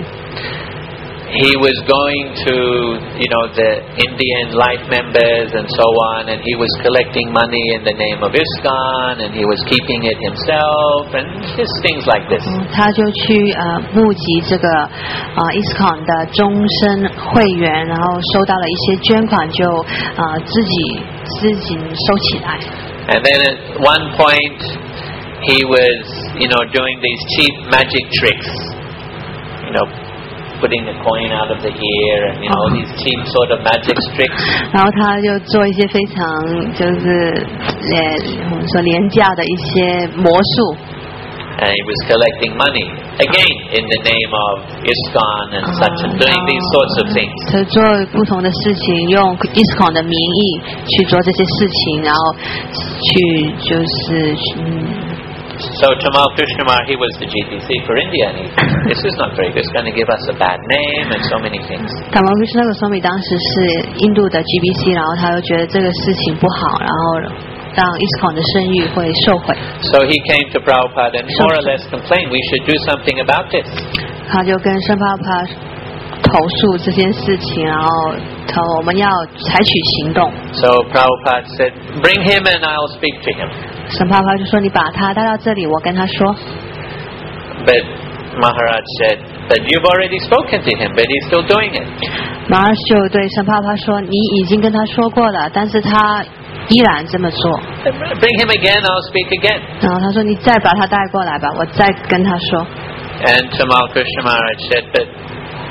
He was going to, you know, the Indian life members and so on, and he was collecting money in the name of ISKCON, and he was keeping it himself, and just things like this. 嗯，他就去呃募集这个呃 ISKCON 的终身会员，然后收到了一些捐款，就呃自己自己收起来。 And then at one point, he was, you know, doing these cheap magic tricks, you know, putting the coin out of the ear and, you know, Oh. these cheap sort of magic tricks. 然后他就做一些非常就是呃我们说廉价的一些魔术。 And he was collecting money, again, in the name of ISKCON and such, and doing these sorts of things. 他做不同的事情，用 ISKCON 的名义去做这些事情，然后去就是嗯。 So Tamal Krishnamar, he was the G P C for India, and he, this is not very good. It's going to give us a bad name and so many things. 塔毛克什那个索米当时是印度的 G B C， 然后他又觉得这个事情不好，然后让 ISKCON 的声誉会受毁， So he came to Prabhupada and more or less complained, we should do something about this. 他就跟圣帕帕投诉这件事情，然后他我们要采取行动。 So Prabhupada said, bring him and I'll speak to him. 圣帕帕就说：“你把他带到这里，我跟他说。” But Maharaj said, but you've already spoken to him, but he's still doing it. 马尔就对圣帕帕说：“你已经跟他说过了，但是他依然这么做。” Bring him again, I'll speak again. 然后他说：“你再把他带过来吧，我再跟他说。” And Tamal Krishna Maharaj said, but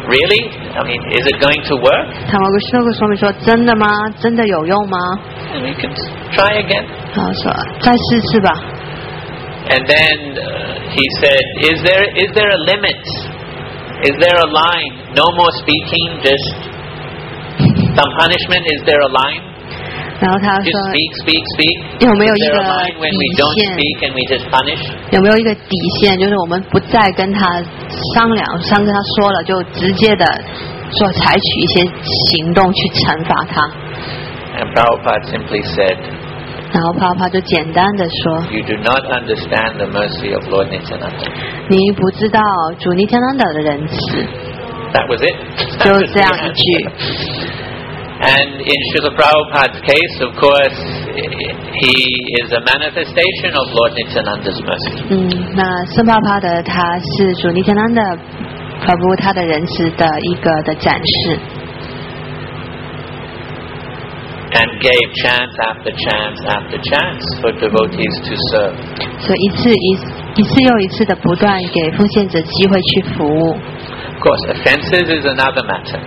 Really? I mean, is it going to work? 塔摩古师那个说明说真的吗？真的有用吗？ And we can try again. 然后说再试试吧。 And then uh, he said, is there is there a limit? Is there a line? No more speaking, just some punishment? Is there a line? 然后他 Just 说 speak, speak, speak. 有没有 Is 一 there 个 a line when we 底 don't 线？ speak and we just punish? 有没有一个底线？就是我们不再跟他商量，商跟他说了，就直接的做采取一些行动去惩罚他。 And Prabhupada simply said, 然后帕帕就简单的说 you do not understand the mercy of Lord Nityananda.：“ 你不知道主尼天南德的仁慈。 That was it. ” 就这样一句。 And in Srila Prabhupada's case, of course, he is a manifestation of Lord Nityananda's mercy. 嗯，那圣帕帕的他是主尼天南德帕布他的仁慈的一个的展示。 And gave chance after chance after chance for devotees to serve. 所以一次一一次又一次的不断给奉献者机会去服务。 Of course, offenses is another matter.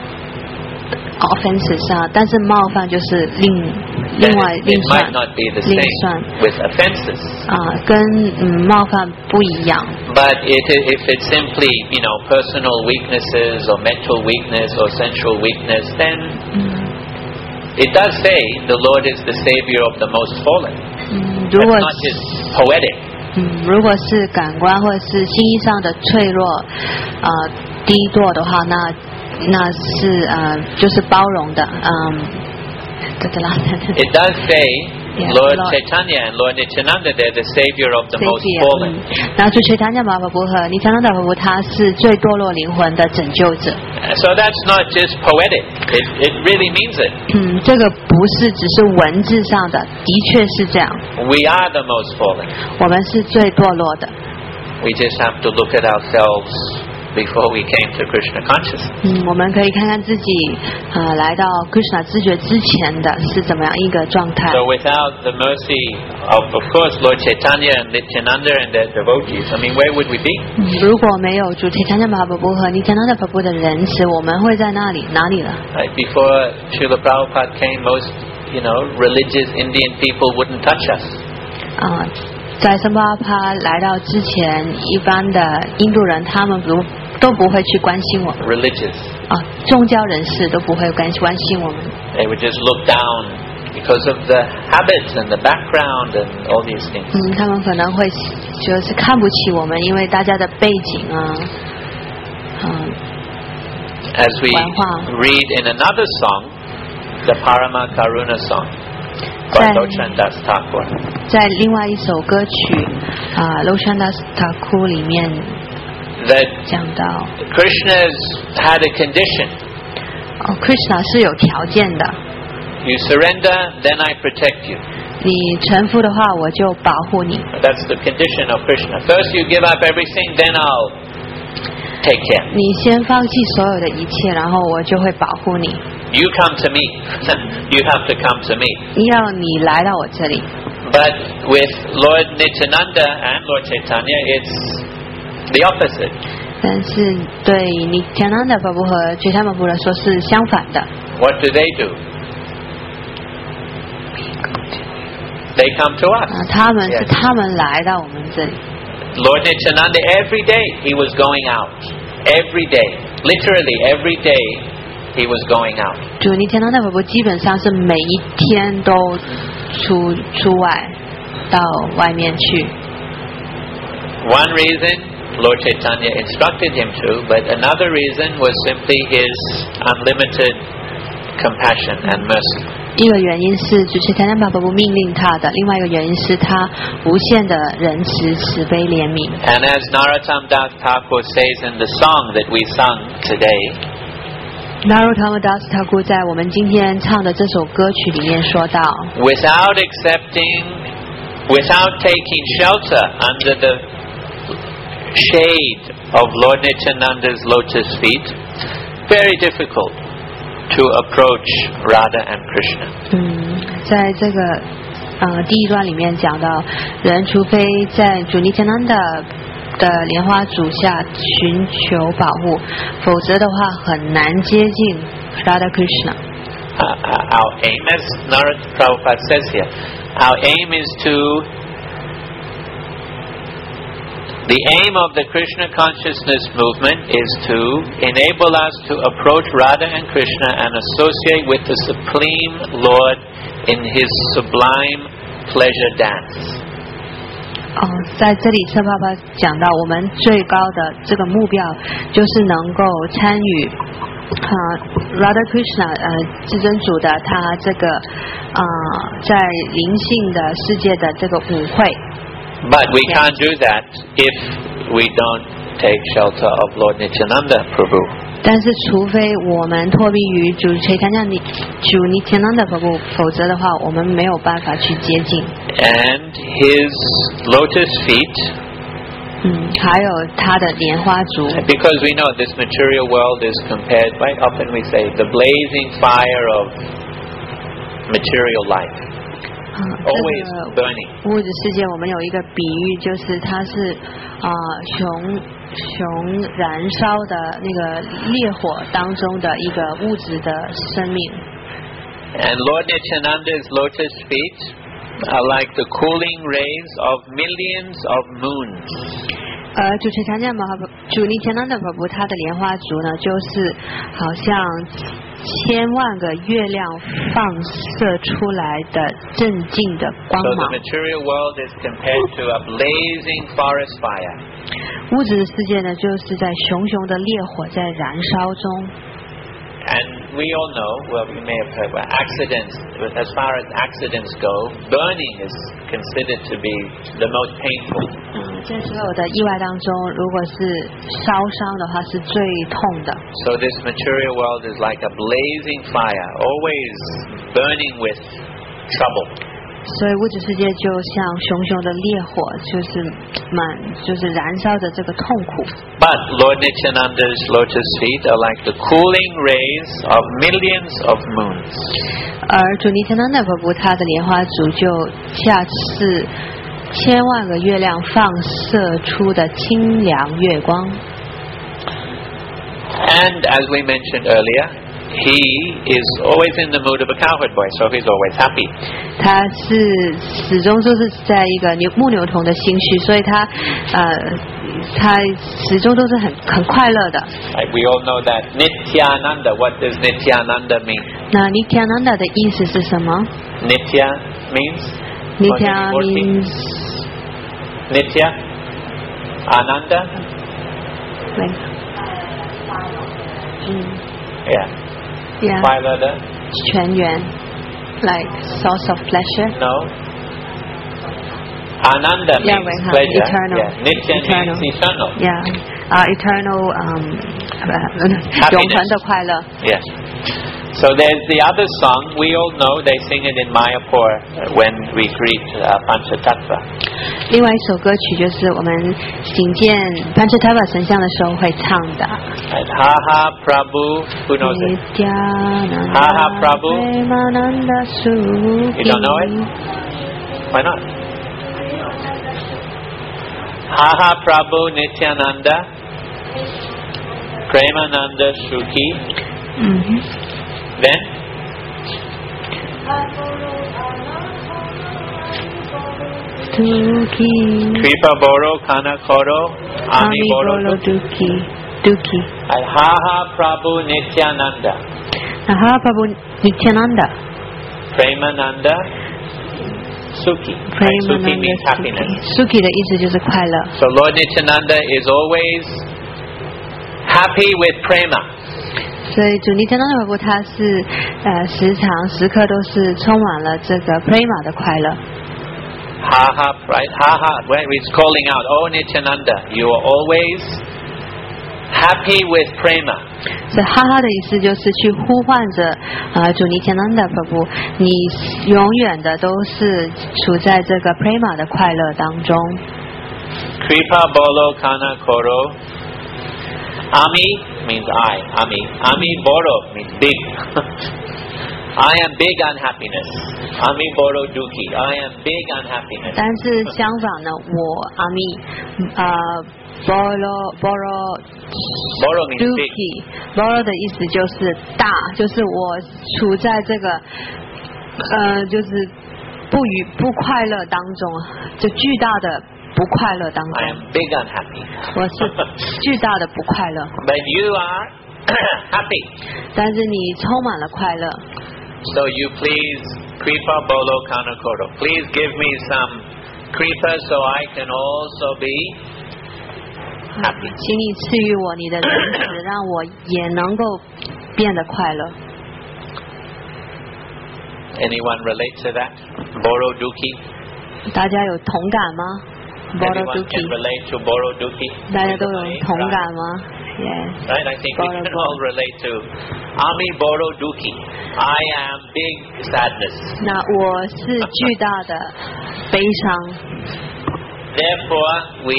offenses 上，但是冒犯就是另 Then 另外 it, 另 it 算 might not be the 另 same 算 with offenses. 啊，跟嗯冒犯不一样。 But it, if it's simply, you know, personal weaknesses or mental weakness or sensual weakness, then 嗯 it does say the Lord is the savior of the most fallen. 嗯，如 That's 果 not just poetic. 嗯如果是感官或者是心意上的脆弱啊、呃、低堕的话，那那是呃就是包容的，嗯，对对啦。 It does say Yeah, Lord Lord. Chaitanya and Lord Nityananda, they're the savior of the most Savior， fallen. 嗯，然后就垂檀迦马法布和尼迦南达法布，他是最堕落灵魂的拯救者。 So that's not just poetic. It, it really means it. 嗯，这个不是只是文字上的，的确是这样。 We are the most fallen. 我们是最堕落的。 We just have to look at ourselves before we came to Krishna consciousness. 嗯，我们可以看看自己，呃，来到 Krishna 知觉之前的是怎么样一个状态。 So without the mercy of, of course, Lord Chaitanya and Nityananda and their devotees, I mean, where would we be? 嗯，如果没有主提檀迦马法布和尼迦南达法布的仁慈，我们会在那里哪里了？ Right? Before Srila Prabhupada came, most, you know, religious Indian people wouldn't touch us. 啊、在圣巴帕来到之前，一般的印度人他们不都不会去关心我们 Religious. 啊，宗教人士都不会关关心我们。 They would just look down because of the habits and the background and all these things. 嗯，他们可能会就是看不起我们，因为大家的背景啊，嗯、 As we 文化。 read in another song, the Parama Karuna song by 在 Lochan Das Thakur. 在另外一首歌曲啊，《楼川达斯塔库》里面 That 讲到， Krishna's had a condition. 哦，Krishna 是有条件的， You surrender, then I protect you. 你臣服的话，我就保护你。 That's the condition of Krishna. First you give up everything, then I'll take care. 你先放弃所有的一切，然后我就会保护你。 You come to me. You have to come to me. 要你来到我这里。 But with Lord Nityananda and Lord Chaitanya, it's the opposite. 但是对尼迦南达法布和觉他们部来说是相反的。 What do they do? They come to us. 啊，他们是 Yes. 他们来到我们这里。 Lord Nityananda, every day he was going out. Every day. Literally every day he was going out. 主尼迦南达法布基本上是每一天都出出外到外面去。 One reason Lord Chaitanya instructed him to, but another reason was simply his unlimited compassion and mercy. 一个原因是主持台南巴巴布命令他的，另外一个原因是他无限的仁慈、慈悲、怜悯。 And as Narottam Das Thakur says in the song that we sung today, Narottam Das Thakur 在我们今天唱的这首歌曲里面说到， without accepting, without taking shelter under the shade of Lord Nityananda's lotus feet, very difficult to approach Radha and Krishna. 嗯，在这个呃第一段里面讲到，人除非在主尼迦南的的莲花足下寻求保护，否则的话很难接近 Radha Krishna。Uh, our aim, as Narad Prabhupada says here, our aim is to the aim of the Krishna consciousness movement is to enable us to approach Radha and Krishna and associate with the Supreme Lord in His sublime pleasure dance. 哦，在这里圣爸爸讲到，我们最高的这个目标就是能够参与啊 Radha Krishna 呃至尊主的他这个啊、呃、在灵性的世界的这个舞会。 But we can't do that if we don't take shelter of Lord Nityananda Prabhu. 但是除非我们脱避于主垂檀降主 Nityananda Prabhu， 否则的话我们没有办法去接近。 And his lotus feet. 嗯，还有他的莲花足。 Because we know this material world is compared, right? Often we say the blazing fire of material life. Always burning. 物质世界我们有一个比喻，就是它是啊、呃、熊熊燃烧的那个烈火当中的一个物质的生命。 And Lord Nityananda's lotus feet are like the cooling rays of millions of moons. 呃，主垂檀降主 Nityananda Prabhu 他的莲花足呢，就是好像千万个月亮放射出来的镇静的光芒。 So the material world is compared to a blazing forest fire. 物质的世界呢，就是在熊熊的烈火在燃烧中。 And we all know, well, we may have heard, well, accidents, as far as accidents go, burning is considered to be the most painful. 嗯，在所有的意外当中，如果是烧伤的话，是最痛的。 So this material world is like a blazing fire, always burning with trouble. 所以物质世界就像熊熊的烈火，就是满，就是燃烧着这个痛苦。 But Lord Nityananda's lotus feet are like the cooling rays of millions of moons. 而主 Nityananda Prabhu 他的莲花足就恰似千万个月亮放射出的清凉月光。 And as we mentioned earlier, he is always in the mood of a cowherd boy, so he's always happy. 他是始终都是在一个牛牧牛童的心绪，所以他呃他始终都是很很快乐的。 Right, we all know that Nityananda. What does Nityananda mean? 那 Nityananda 的意思是什么？ Nitya means Nitya means Nitya Ananda. 对，嗯 Yeah. Yeah. 快乐的泉源 like source of pleasure. No. Ananda means yeah, pleasure. Eternal. Yeah. Nitya eternal. means eternal. Yeah. Uh, eternal um 永恒的快乐。 Yes. So there's the other song. We all know they sing it in Mayapur when we greet uh, Panchatattva. 另外一首歌曲就是我们行见 Panchatattva 神像的时候会唱的。 And Ha Ha Prabhu, who knows it? Ha Ha Prabhu. You don't know it? Why not? Ha Ha Prabhu Nityananda, Premananda Shuki. Mm-hmm. Then? Duki. Kripa Boro Kana Koro Ami Boro Duki. Duki. And Ha Ha Prabhu Nityananda. Ha Prabhu Nityananda. Premananda Sukhi. Right? Sukhi means happiness. Sukhi 的意思就是快乐。 So Lord Nityananda is always happy with prema. 所以主 Nityananda Prabhu 他是呃时常时刻都是充满了这个 prema 的快乐。 Ha ha, right? Ha ha, right? He's calling out, Oh Nityananda, you are always happy with prema. 所以哈哈的意思就是去呼唤着呃主 Nityananda Prabhu， 你永远的都是处在这个 prema 的快乐当中。 Kripa Bolo Kana Koro. Ami means I. Ami. Ami Boro means big. I am big unhappiness. Ami Boro Duki. I am big unhappiness. 但是相反呢，我阿弥呃 Boro Boro Boro means big. Duki Boro 的意思就是大，就是我处在这个呃就是不愉不快乐当中，就巨大的不快乐当 I 中。 am big unhappy. 我是巨大的不快乐。 But you are happy. 但是你充满了快乐。 So you please, Kripa Bolo Kanakoro, please give me some Kripa so I can also be happy. 请你赐予我你的仁慈，让我也能够变得快乐。 Anyone relate to that? Boro Duki? 大家有同感吗？ Boro Anyone can Duki， relate to Boro Duki? 大家都有同感吗？ Yes. Right, I think we Boro can Duki. all relate to Ami Boro Duki. I am big sadness. 那我是巨大的悲伤。 Therefore, we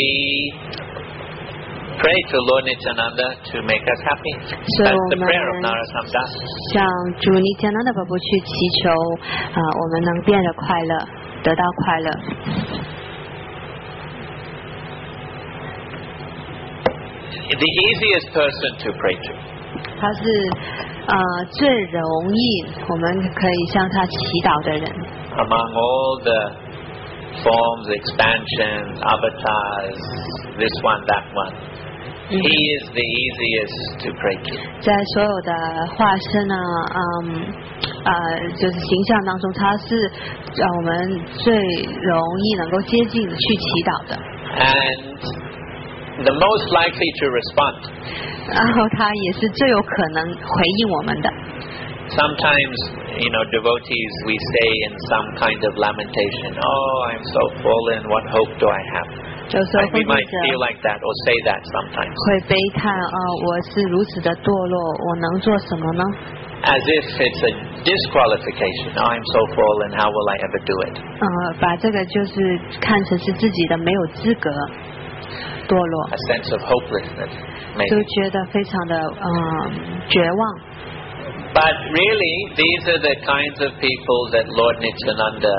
pray to Lord Nityananda to make us happy. So That's the prayer of man- Narasam Das. 向主尼迦南的宝宝去祈求啊、我们能变得快乐，得到快乐。 The easiest person to pray to. 他是呃最容易我们可以向他祈祷的人。 Among all the forms, expansions, avatars, this one, that one, he is the easiest to pray to. 在所有的化身啊，嗯，呃，就是形象当中，他是呃我们最容易能够接近去祈祷的。 And the most likely to respond. 然后他也是最有可能回应我们的。 Sometimes, you know, devotees, we say in some kind of lamentation, oh, I'm so fallen, what hope do I have? 有时候 And 会 we might 者 feel like that or say that sometimes. 会悲叹啊、我是如此的堕落，我能做什么呢？ As if it's a disqualification. Oh, I'm so fallen, how will I ever do it? 呃，把这个就是看成是自己的没有资格堕落， A sense of hopelessness, 就 maybe. 觉得非常的嗯绝望。 But really, these are the kinds of people that Lord Nityananda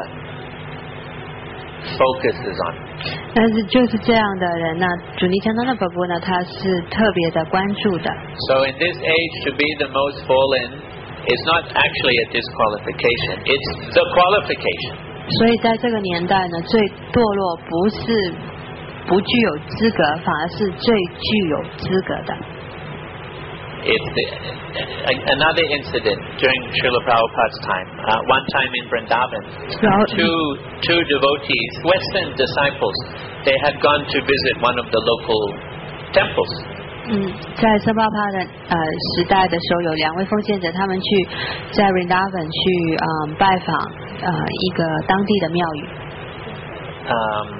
focuses on. 但是就是这样的人呢，主尼迦南的宝宝呢，他是特别的关注的。 So in this age, to be the most fallen is not actually a disqualification, it's the qualification. 所以在这个年代呢，最堕落不是不具有资格，反而是最具有资格的。 It's the, a- another incident during Srila Prabhupada's time. Uh, one time in Vrindavan, 然后 two, two devotees, Western disciples, they had gone to visit one of the local temples. 嗯，在圣巴帕的呃时代的时候，有两位奉献者，他们去在 Vrindavan 去嗯拜访呃一个当地的庙宇。 Um,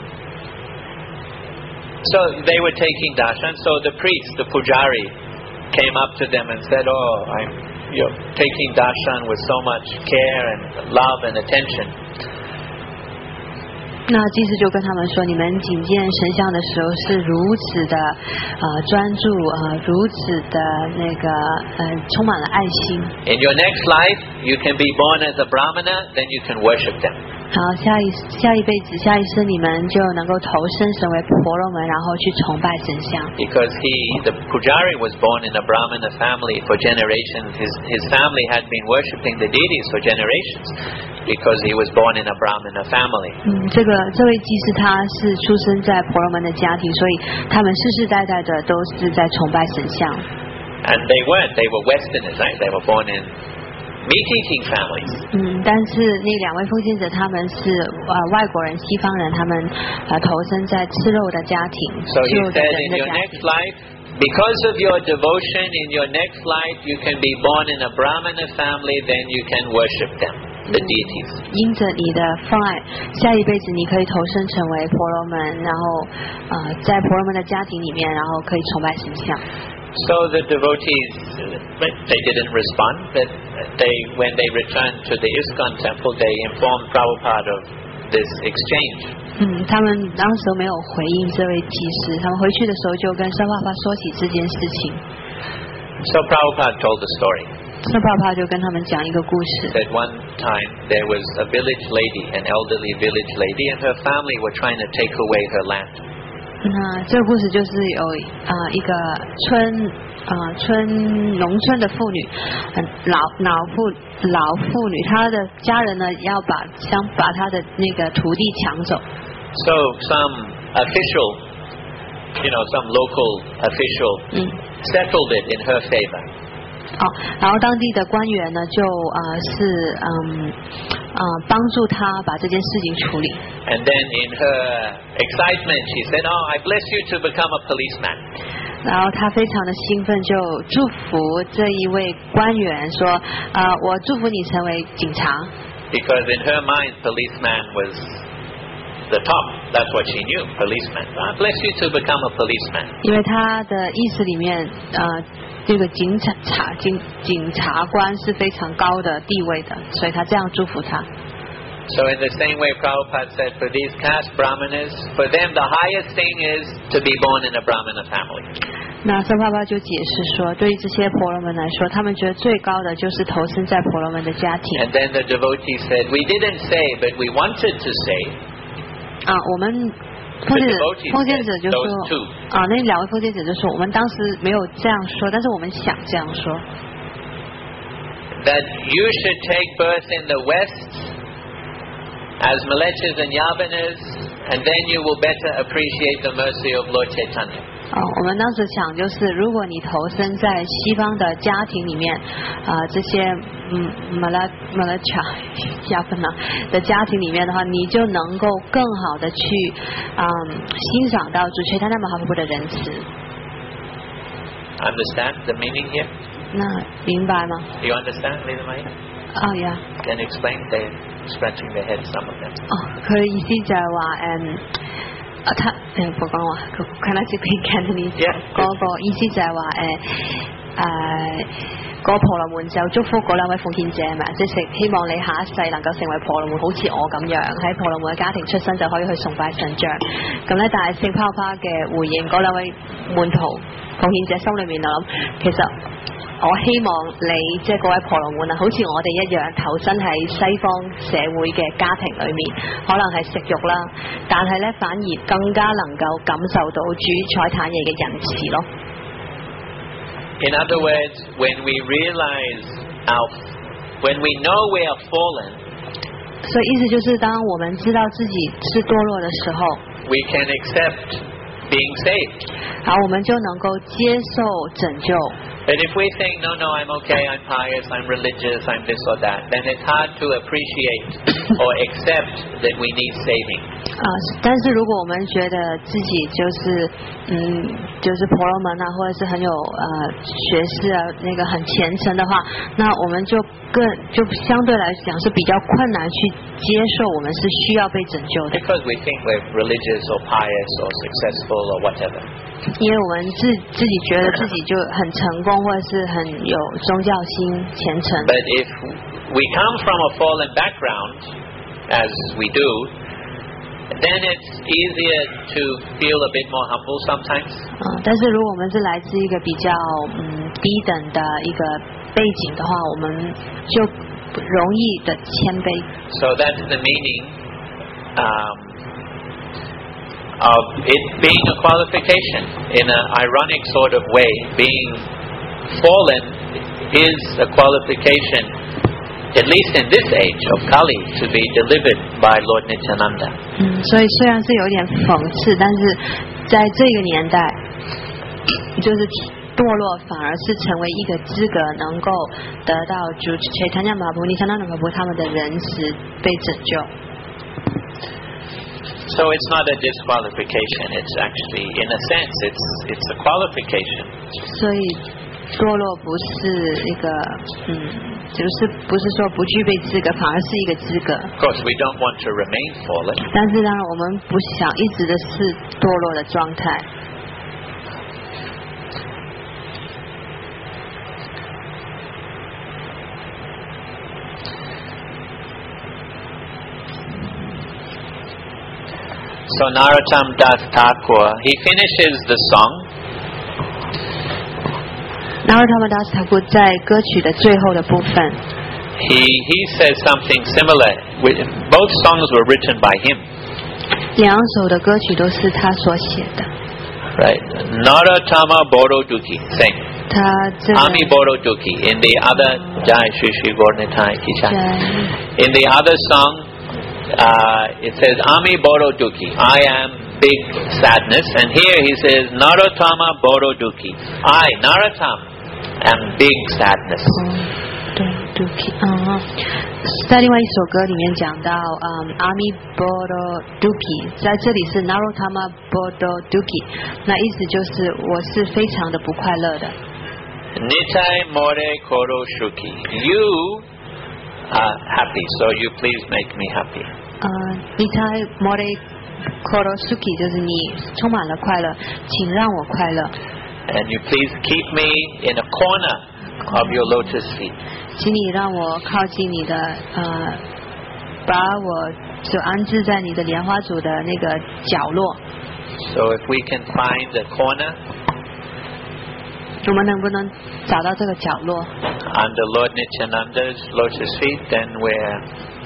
so they were taking darshan. So the priest, the pujari, came up to them and said, "Oh, I'm, you're taking darshan with so much care and love and attention." 那祭司就跟他们说，你们觐见神像的时候是如此的呃专注，呃如此的那个呃充满了爱心。 In your next life, you can be born as a brahmana, then you can worship them. 好，下一下一辈子下一生你们就能够投身成为婆罗门，然后去崇拜神像。 Because he, the pujari, was born in a brahmana family for generations. His his family had been worshipping the deities for generations, because he was born in a brahmana family. 嗯，这个这位祭司他是出生在婆罗门的家庭，所以他们世世代代的都是在崇拜神像。 And they weren't. They were Westerners, right? They were born in meat-eating families. 嗯，但是那两位奉献者他们是呃外国人、西方人，他们呃投身在吃肉的家庭， So 吃 he 肉的 said, 人 in 的 your 家 next 庭。 life, because of your devotion, in your next life, you can be born in a brahmana family, then you can worship them, the deities. 因着你的奉爱，下一辈子你可以投身成为婆罗门，然后呃在婆罗门的家庭里面，然后可以崇拜神像。 So the devotees, uh, but they didn't respond. But they, when they returned to the ISKCON temple, they informed Prabhupada of this exchange. 嗯，他们当时没有回应这位祭司，他们回去的时候就跟圣爸爸说起这件事情。 So Prabhupada told the story. 圣爸爸就跟他们讲一个故事。 That one time there was a village lady, an elderly village lady, and her family were trying to take away her land. 那这个故事就是有啊、呃、一个村啊、呃、村农村的妇女，很老老妇老妇女，她的家人呢要把想把她的那个土地抢走。 So some official, you know, some local official 嗯 settled it in her favor. 哦，然后当地的官员呢就啊、呃、是嗯啊、呃、帮助她把这件事情处理。 And then in her excitement, she said, "Oh, I bless you to become a policeman." 然后她非常的兴奋，就祝福这一位官员说：“啊、呃，我祝福你成为警察。” Because in her mind, policeman was the top. That's what she knew, policeman. I bless you to become a policeman. 因为她的意识里面，呃，这个警察察警警察官是非常高的地位的，所以她这样祝福他。 So in the same way, Prabhupada said, for these caste brahmanas, for them the highest thing is to be born in a brahmana family. 那圣爸爸就解释说，对于这些婆罗门来说，他们觉得最高的就是投身在婆罗门的家庭。 And then the devotee said, we didn't say, but we wanted to say. 啊，我们奉献者奉献者就说，啊，那两位奉献者就说，我们当时没有这样说，但是我们想这样说。 That you should take birth in the West as Malechas and Yavanas, and then you will better appreciate the mercy of Lord Chaitanya. 哦，我们当时想就是，如果你投身在西方的家庭里面，啊、呃，这些嗯马拉马拉恰亚芬娜的家庭里面的话，你就能够更好的去嗯欣赏到主垂他那马哈布的仁慈。 Understand the meaning here? 那明白吗 Do you understand, Lila Maya? 哦呀。 Can you explain? They're scratching their heads, some of them. 哦，佢意思就係話誒。啊，他誒我講話，佢佢那時佢 Cantonese 嗰個意思就係話誒誒個婆羅門就祝福嗰兩位奉獻者係咪？即係希望你下一世能夠成為婆羅門，好似我咁樣喺婆羅門嘅家庭出生就可以去崇拜神像。咁咧，但係聖泡泡嘅回應嗰兩位門徒奉獻者心裏面就諗，其實。我希望你即係各位婆羅門啊，好似我哋一樣投身喺西方社會嘅家庭裏面，可能係食肉啦，但係咧反而更加能夠感受到主彩坦爺嘅仁慈咯。 In other words, when we realize our, when we know we are fallen, 所以意思就是当我们知道自己是堕落的时候 we can accept being saved. 好，我们就能够接受拯救。 But if we think, no, no, I'm okay, I'm pious, I'm religious, I'm this or that, then it's hard to appreciate or accept that we need saving. 啊，但是如果我们觉得自己就是嗯，就是婆罗门啊，或者是很有呃学识啊，那个很虔诚的话，那我们就更就相对来讲是比较困难去接受我们是需要被拯救的。 Because we think we're religious or pious or successful or whatever. 因为我们自自己觉得自己就很成功，或者是很有宗教心、虔诚。 But if we come from a fallen background, as we do, then it's easier to feel a bit more humble sometimes. 啊、嗯，但是如果我们是来自一个比较嗯低等的一个背景的话，我们就容易的谦卑。 So that's the meaning. Um, of it being a qualification in an ironic sort of way. Being fallen is a qualification, at least in this age of Kali, to be delivered by Lord Nityananda. 嗯，所以虽然是有点讽刺，但是在这个年代，就是堕落反而是成为一个资格，能够得到主Chaitanya Mahaprabhu、Nityananda Mahaprabhu他们的仁慈被拯救。 So it's not a disqualification. It's actually, in a sense, it's it's a qualification. 所以堕落不是一个，嗯，就是不是说不具备资格，反而是一个资格。 Of course, we don't want to remain fallen. 但是当然，我们不想一直的是堕落的状态。 So Narottam Das Thakur, he finishes the song. Narottam Das Thakur 在歌曲的最后的部分 He he says something similar. Both songs were written by him. 两首的歌曲都是他所写的。 Right. Narottama Borodukhi. Sing. 他这个 Ami Borodukhi. In the other Jai Shri Shri Gauranitai Kisha. 在 In the other song, uh, it says Ami Borodukhi. I am big sadness. And here he says Narottama Borodukhi. I, Narottam, am big sadness. 对 Duki 啊，在另外一首歌里面讲到，嗯 Ami Bodo Duki， 在这里是 Narottama Bodo Duki， 那意思就是我是非常的不快乐的。 Nitai More Koro Shuki. You are happy, so you please make me happy. 呃 Nitai More Koro Shuki 就是你充满了快乐，请让我快乐。 And you please keep me in a corner of your lotus feet. 请你让我靠近你的，呃，把我就安置在你的莲花组的那个角落。 So if we can find a corner 我们能不能找到这个角落 under Lord Nityananda's lotus feet, then we're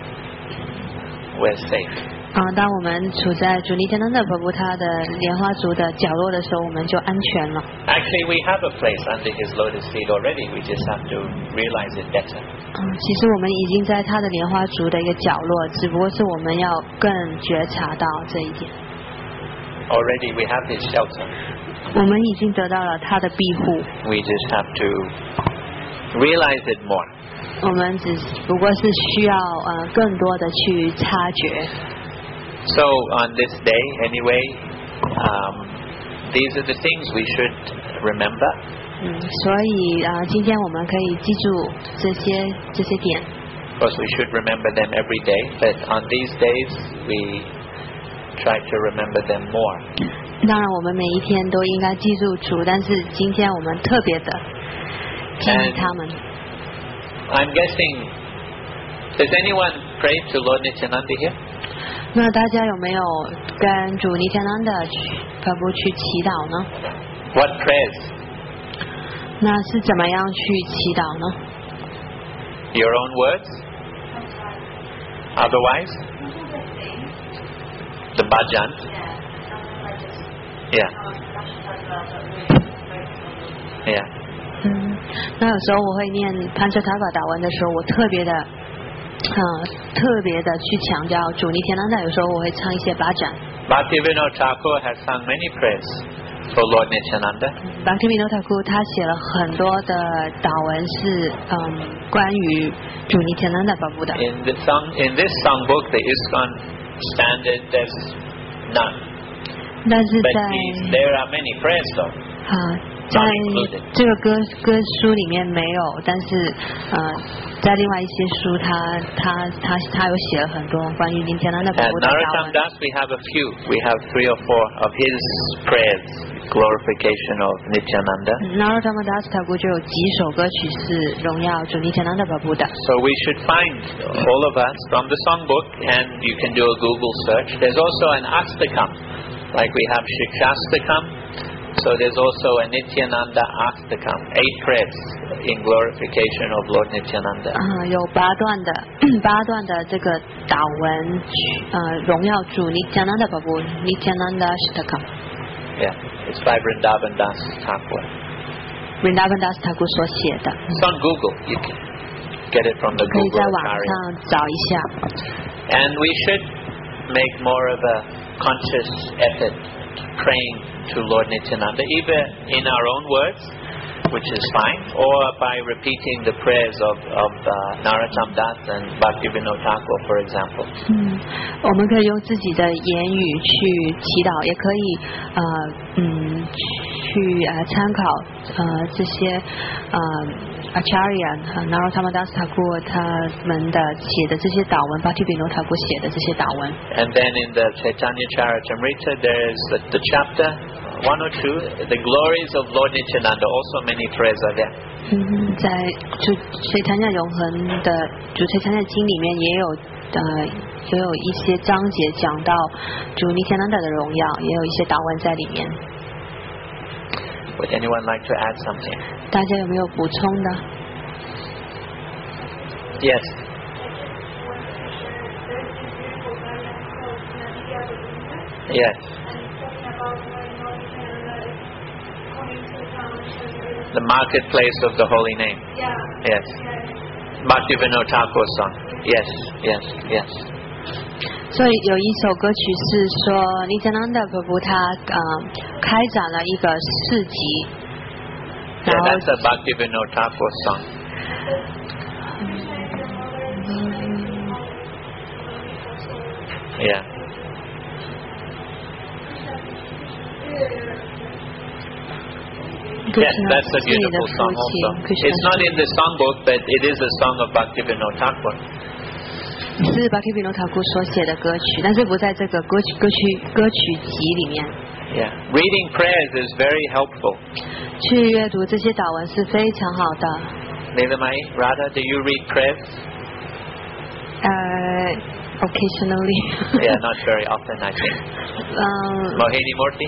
we're safe. 啊、当我们处在主尼天南的婆婆他的莲花组的角落的时候，我们就安全了。 Actually, we have a place under his lotus feet already. We just have to realize it better. 嗯，其实我们已经在他的莲花组的一个角落，只不过是我们要更觉察到这一点。 Already, we have his shelter. 我们已经得到了他的庇护， We just have to realize it more. 我们只不过是需要呃更多的去察觉。 So on this day, anyway, um, these are the things we should remember. 嗯，所以啊、呃，今天我们可以记住这些这些点。 Of course, we should remember them every day, but on these days, we try to remember them more. 当然，我们每一天都应该记住主，但是今天我们特别的记忆他们。 I'm guessing, does anyone pray to Lord Nityananda here? 那大家有没有跟主尼天南的婆婆去祈祷呢？ What prayers? 那是怎么样去祈祷呢？ Your own words? Otherwise? The bhajan? Yeah. Yeah. 嗯，那有时候我会念潘彻塔法祷文的时候，我特别的，呃，特别的去强调主尼天南的。有时候我会唱一些巴掌。 Bhaktivinoda Thakur has sung many prayers for Lord Nityananda. Bhaktivinoda Thakur 他写了很多的祷文是嗯关于主尼天南的宝布的。 In the song, in this songbook, the ISKCON standard, there's none. 但是 But 在 these, there are many prayers though. 啊，在这个歌歌书里面没有，但是呃，在另外一些书他，他他他有写了很多关于林天南的宝 At 布的祷 Narottam 文。 Das, we have a few. We have three or four of his prayers, glorification of Nityananda. Narottama Das Thakur 就有几首歌曲是荣耀主尼天南的宝布的。 So we should find all of us from the songbook, and you can do a Google search. There's also an Astakam, like we have Shikshastakam. So there's also a Nityananda Astakam, eight prayers in glorification of Lord Nityananda. 啊、有八段的八段的这个祷文，呃，荣耀主尼天南的宝布 Nityananda Ashtakam。 Yeah, it's by Vrindavan Das Thakur. Vrindavan Das Thakur 所写的， It's on Google. You can get it from the 可以 Google 在网 Acharya. 上找一下。 And we should make more of a conscious effort praying to Lord Nityananda, either in our own words, which is fine, or by repeating the prayers of, of uh, Narottam Das and Bhaktivinoda Thakur, for example. 嗯，我们可以用自己的言语去祈祷，也可以呃嗯去呃参考呃这些呃 Acharya 呃 Narottama Das Thakur 他们的写的这些祷文 ，Bhaktivinoda Thakur 写的这些祷文。 And then in the Chaitanya Charitamrita, there's the, the chapter, one or two, the glories of Lord Nityananda, also many prayers are there. 嗯，在主垂禅在永恒的主垂禅在经里面也有呃也有一些章节讲到主尼天南的荣耀，也有一些祷文在里面。 Would anyone like to add something? 大家有没有补充的？ Yes. Yes. The marketplace of the holy name. Yes. Bhaktivinoda Thakur song. Yes, yes, yes. 所以有一首歌曲是说Nityananda Prabhu他呃开展了一个市集， Yeah, 然后 that's a Bhaktivinoda Thakur song. Yeah. Yes, that's a beautiful song also. It's not in the songbook, but it is a song of Bhaktivinoda Thakur. 是 Bhaktivinoda Thakur 所写的歌曲，但是不在这个歌曲歌曲歌曲集里面。 Yeah. Reading prayers is very helpful. 去阅读这些祷文是非常好的。 Nilamai, Radha, do you read prayers? 呃 occasionally. Yeah, not very often, I think. 嗯 Mohini Murthy?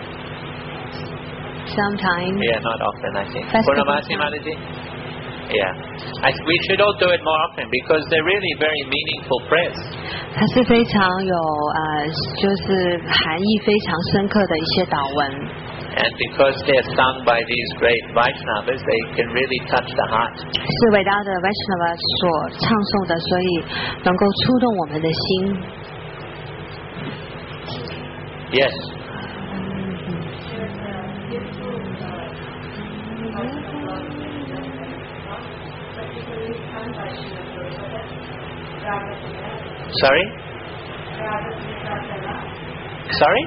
sometimes. Yeah, not often, I think. Festival Purnamasi time. Mataji? Yeah. I, we should all do it more often because they're really very meaningful prayers. 它是非常有呃，就是含义非常深刻的一些祷文。 And because they're sung by these great Vaishnavas, they can really touch the heart. 是伟大的 Vaishnava 所唱诵的，所以能够触动我们的心。 Yes. Sorry? Sorry?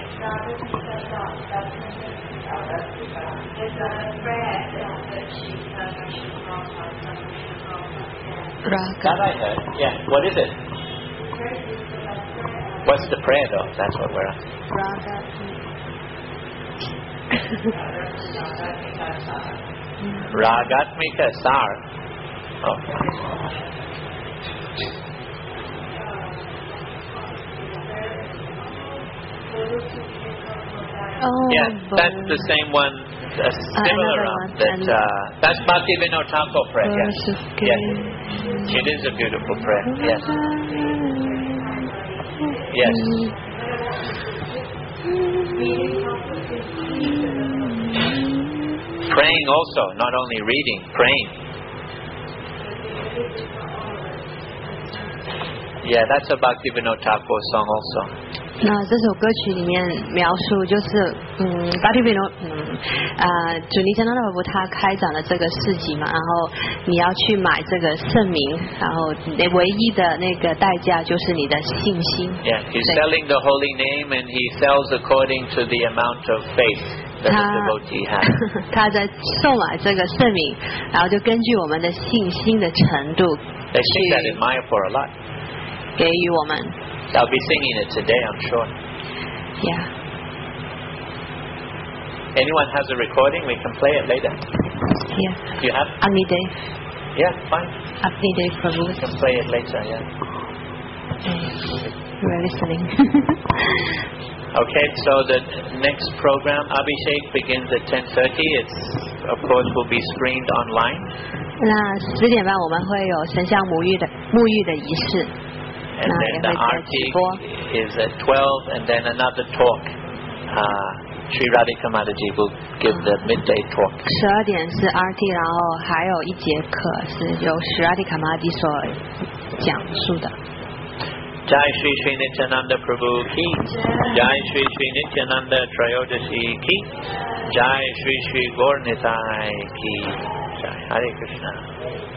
That I heard. Yeah. What is it? What's the prayer though? That's what we're asking. Ragatmika Sar. Oh. Oh, Yeah, that's the same one, a similar another one. one. That uh, that's Bhaktivinoda Thakur prayer. Yes, yes, yes. it is a beautiful prayer. Yes, yes. Praying also, not only reading, praying. Yeah, that's a Bhaktivinoda Thakur song also. 那这首歌曲里面描述就是，嗯，巴提比诺，嗯，呃，主尼加纳巴布他开展了这个市集嘛，然后你要去买这个圣名，然后你唯一的那个代价就是你的信心。 Yeah, he's selling the holy name and he sells according to the amount of faith that the devotee has. 他在售买这个圣名，然后就根据我们的信心的程度 They sing that in 去 Mayapur a lot. 给予我们。 I'll be singing it today, I'm sure. Yeah. Anyone has a recording, we can play it later. Yeah. Do you have? Agni Dev. Yeah, fine. Agni Dev Prabhu. We can play it later, yeah. We're listening. Okay, so the next program, Abhishek, begins at ten thirty. It's, of course, will be streamed online. 那十点半我们会有神像沐浴的沐浴的仪式。 And then the Arti is at twelve, and then another talk. Uh, Sri Radhika Mataji will give the midday talk. 十二点是 R T， 然后还有一节课是由 Sri Radhika Mataji 所讲述的。 Jai Shri Shri Nityananda Prabhu Ki, Jai Shri Shri Nityananda Trayodasi Ki, Jai Shri Shri Gaur Nitai Ki, Jai Hare Krishna.